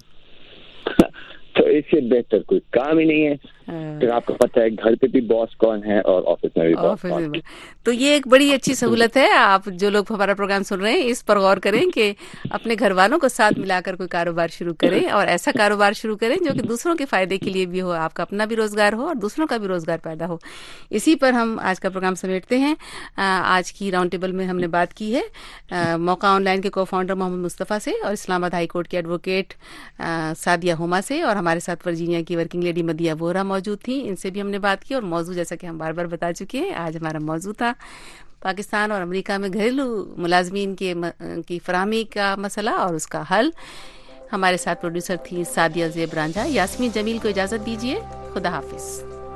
تو اس سے بہتر کوئی کام ہی نہیں ہے. پھر آپ کو پتہ ہے گھر پہ بھی باس کون ہے اور آفس میں بھی باس کون ہے. تو یہ ایک بڑی اچھی سہولت ہے. آپ جو لوگ ہمارا پروگرام سن رہے ہیں اس پر غور کریں کہ اپنے گھر والوں کو ساتھ ملا کر کوئی کاروبار شروع کریں, اور ایسا کاروبار شروع کریں جو کہ دوسروں کے فائدے کے لیے بھی ہو, آپ کا اپنا بھی روزگار ہو اور دوسروں کا بھی روزگار پیدا ہو. اسی پر ہم آج کا پروگرام سمیٹتے ہیں. آج کی راؤنڈ ٹیبل میں ہم نے بات کی ہے موقع آن لائن کے کو فاؤنڈر محمد مصطفیٰ سے, اور اسلام آباد ہائی کورٹ کے ایڈوکیٹ سعدیہ ہما سے, اور ہمارے हमारे साथ वर्जीनिया की वर्किंग लेडी मदिया वोरा मौजूद थी, इनसे भी हमने बात की। और मौजू जैसा कि हम बार बार बता चुके हैं, आज हमारा मौजू था पाकिस्तान और अमेरिका में घरेलू मुलाजमीन की फराहमी का मसला और उसका हल। हमारे साथ प्रोड्यूसर थी सादिया ज़ेब रांझा। यास्मीन जमील को इजाज़त दीजिए, खुदा हाफिज़।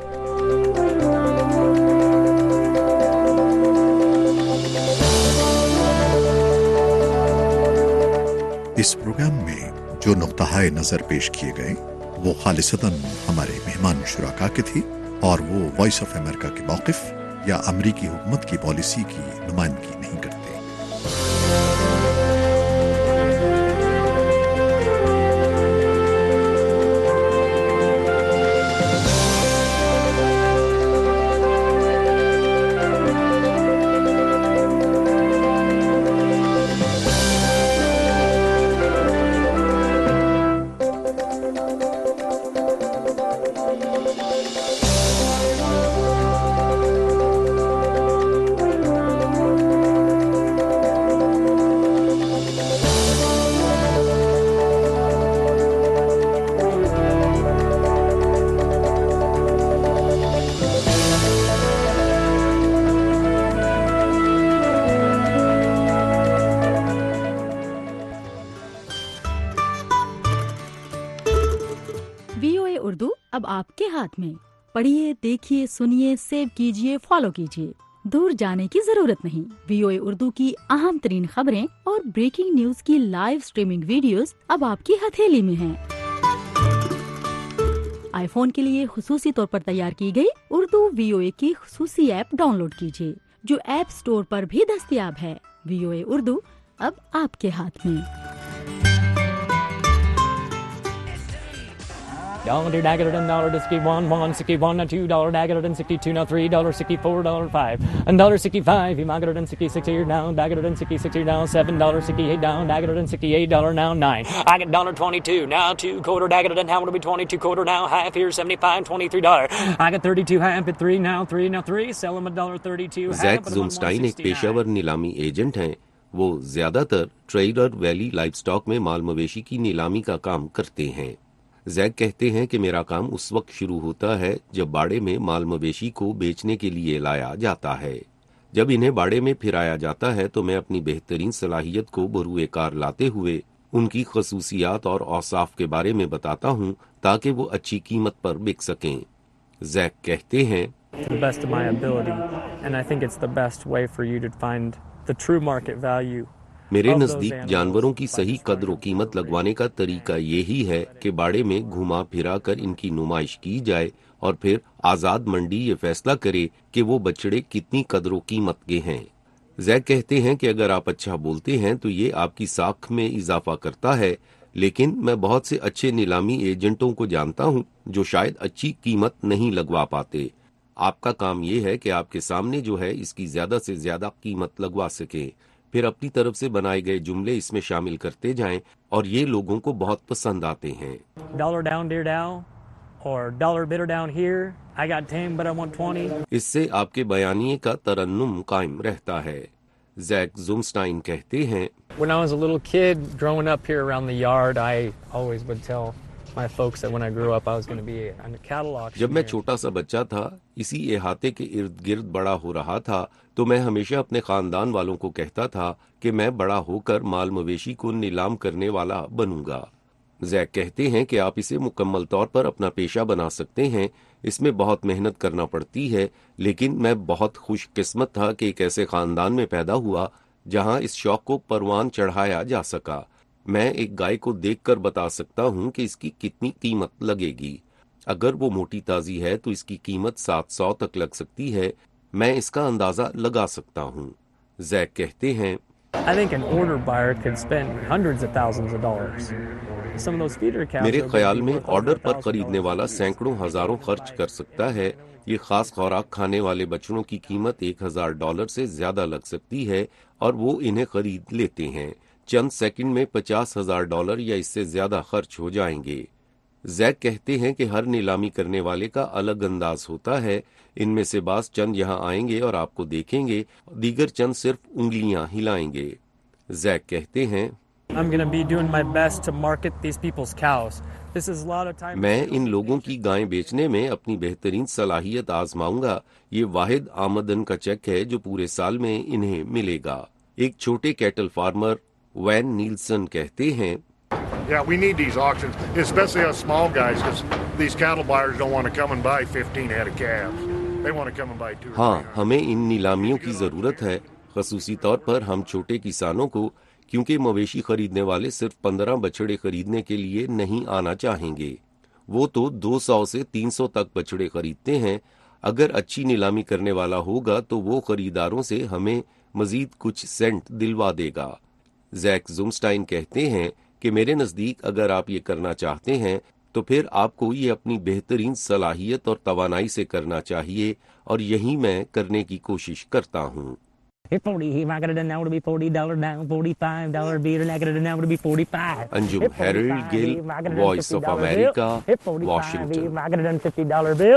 इस प्रोग्राम में जो नुक्ता नजर पेश किए गए वो खालिसतन हमारे मेहमान शुराका के थे और वो वॉइस ऑफ अमेरिका के मौक़िफ़ या अमरीकी हुकूमत की पॉलिसी की नुमाइंदगी नहीं करते। अब आपके हाथ में। पढ़िए, देखिए, सुनिए, सेव कीजिए, फॉलो कीजिए। दूर जाने की जरूरत नहीं। VOA उर्दू की अहम तरीन खबरें और ब्रेकिंग न्यूज की लाइव स्ट्रीमिंग वीडियोस अब आपकी हथेली में हैं। आईफोन के लिए खुसूसी तौर पर तैयार की गई उर्दू VOA की खुसूसी ऐप डाउनलोड कीजिए, जो ऐप स्टोर पर भी दस्तयाब है। VOA उर्दू अब आपके हाथ में। $1 dagger and $1 $1 $1 $2 dagger and $62 now $3 $64 $5 $65 he dagger and $66 here now dagger and $66 now $7 $68 down dagger and $68 now 9 I get $1.22 now 2 quarter dagger and how will be 22 quarter now half here $75 $23 I get 32 half at 3 now 3 sell him $1.32 Zack Zumstein एक पेशेवर नीलामी agent हैं। वो ज्यादातर trader valley livestock में माल मवेशी की नीलामी का काम करते हैं। ज़ैक कहते हैं कि मेरा काम उस वक्त शुरू होता है जब बाड़े में माल मवेशी को बेचने के लिए लाया जाता है। जब इन्हें बाड़े में फिराया जाता है तो मैं अपनी बेहतरीन सलाहियत को बरूए कार लाते हुए उनकी खसूसियात और औसाफ के बारे में बताता हूँ ताकि वो अच्छी कीमत पर बिक सकें। ज़ैक कहते हैं, the best of my ability and I think it's the best way for you to find the true market value मेरे नज़दीक जानवरों की सही कद्र व कीमत लगवाने का तरीका यही है कि बाड़े में घुमा फिरा कर इनकी नुमाइश की जाए और फिर आज़ाद मंडी ये फैसला करे कि वो बछड़े कितनी कद्र व कीमत के हैं। ज़ैक कहते हैं कि अगर आप अच्छा बोलते हैं तो ये आपकी साख में इजाफा करता है, लेकिन मैं बहुत से अच्छे नीलामी एजेंटों को जानता हूँ जो शायद अच्छी कीमत नहीं लगवा पाते। आपका काम ये है कि आपके सामने जो है इसकी ज्यादा से ज्यादा कीमत लगवा सकें, फिर अपनी तरफ से बनाए गए जुमले इसमें शामिल करते जाएं और ये लोगों को बहुत पसंद आते हैं। $1 down dear down or $1 bidder down here I got 10 but I want 20 इससे आपके बयानिए का तरन्नुम कायम रहता है। ज़ैक ज़ुमस्टाइन कहते हैं, When I was a little kid growing up here around the yard I always would tell my folks that when I grew up I was going to be on a cattle auction। जब मैं छोटा सा बच्चा था, इसी इहाते के इर्द गिर्द बड़ा हो रहा था, तो मैं हमेशा अपने खानदान वालों को कहता था कि मैं बड़ा होकर माल मवेशी को नीलाम करने वाला बनूंगा। ज़ैक कहते हैं कि आप इसे मुकम्मल तौर पर अपना पेशा बना सकते हैं। इसमें बहुत मेहनत करना पड़ती है, लेकिन मैं बहुत खुशकिस्मत था कि एक ऐसे खानदान में पैदा हुआ जहां इस शौक को परवान चढ़ाया जा सका। मैं एक गाय को देखकर बता सकता हूं कि इसकी कितनी कीमत लगेगी। अगर वो मोटी ताजी है तो इसकी कीमत 700 तक लग सकती है। मैं इसका अंदाजा लगा सकता हूं। ज़ैक कहते हैं, I think an order buyer could spend hundreds of thousands of dollars. Some of those feeder cows मेरे ख्याल में ऑर्डर पर खरीदने वाला सैकड़ों हजारों खर्च कर सकता है। ये खास खुराक खाने वाले बछड़ों की कीमत $1000 से ज्यादा लग सकती है और वो इन्हें खरीद लेते हैं। चंद सेकंड में $50,000 या इससे ज्यादा खर्च हो जाएंगे। ज़ैक कहते हैं कि हर नीलामी करने वाले का अलग अंदाज होता है। इनमें से बास चंद यहाँ आएंगे और आपको देखेंगे, दीगर चंद सिर्फ उंगलियां हिलाएंगे। ज़ैक कहते हैं, I'm going to be doing my best to market these people's cows میں ان لوگوں کی گائیں بیچنے میں اپنی بہترین صلاحیت آزماؤں گا. یہ واحد آمدن کا چیک ہے جو پورے سال میں انہیں ملے گا. ایک چھوٹے کیٹل فارمر وین نیلسن کہتے ہیں Yeah, we need these auctions, especially us small guys, because these cattle buyers don't want to come and buy 15 head of calves. They want to come and buy 2 or 3. ہاں، ہمیں ان نیلامیوں کی ضرورت ہے، خصوصی طور پر ہم چھوٹے کسانوں کو، کیونکہ مویشی خریدنے والے صرف 15 بچڑے خریدنے کے لیے نہیں آنا چاہیں گے. وہ تو 200 سے 300 تک بچڑے خریدتے ہیں. اگر اچھی نیلامی کرنے والا ہوگا تو وہ خریداروں سے ہمیں مزید کچھ سینٹ دلوا دے گا. زیک زومسٹائن کہتے ہیں کہ میرے نزدیک اگر آپ یہ کرنا چاہتے ہیں تو پھر آپ کو یہ اپنی بہترین صلاحیت اور توانائی سے کرنا چاہیے، اور یہی میں کرنے کی کوشش کرتا ہوں. Anjum Harold Gill, voice of America, Washington.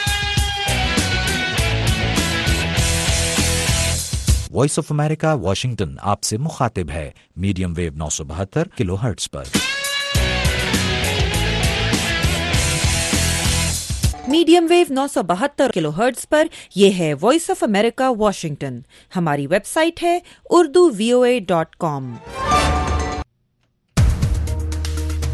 Voice of America Washington آپ سے مخاطب ہے میڈیم ویو 972 کلو ہرٹز پر. میڈیم ویو 972 کلو ہرٹز پر یہ ہے وائس آف امریکہ واشنگٹن. ہماری ویب سائٹ ہے urduvoa.com.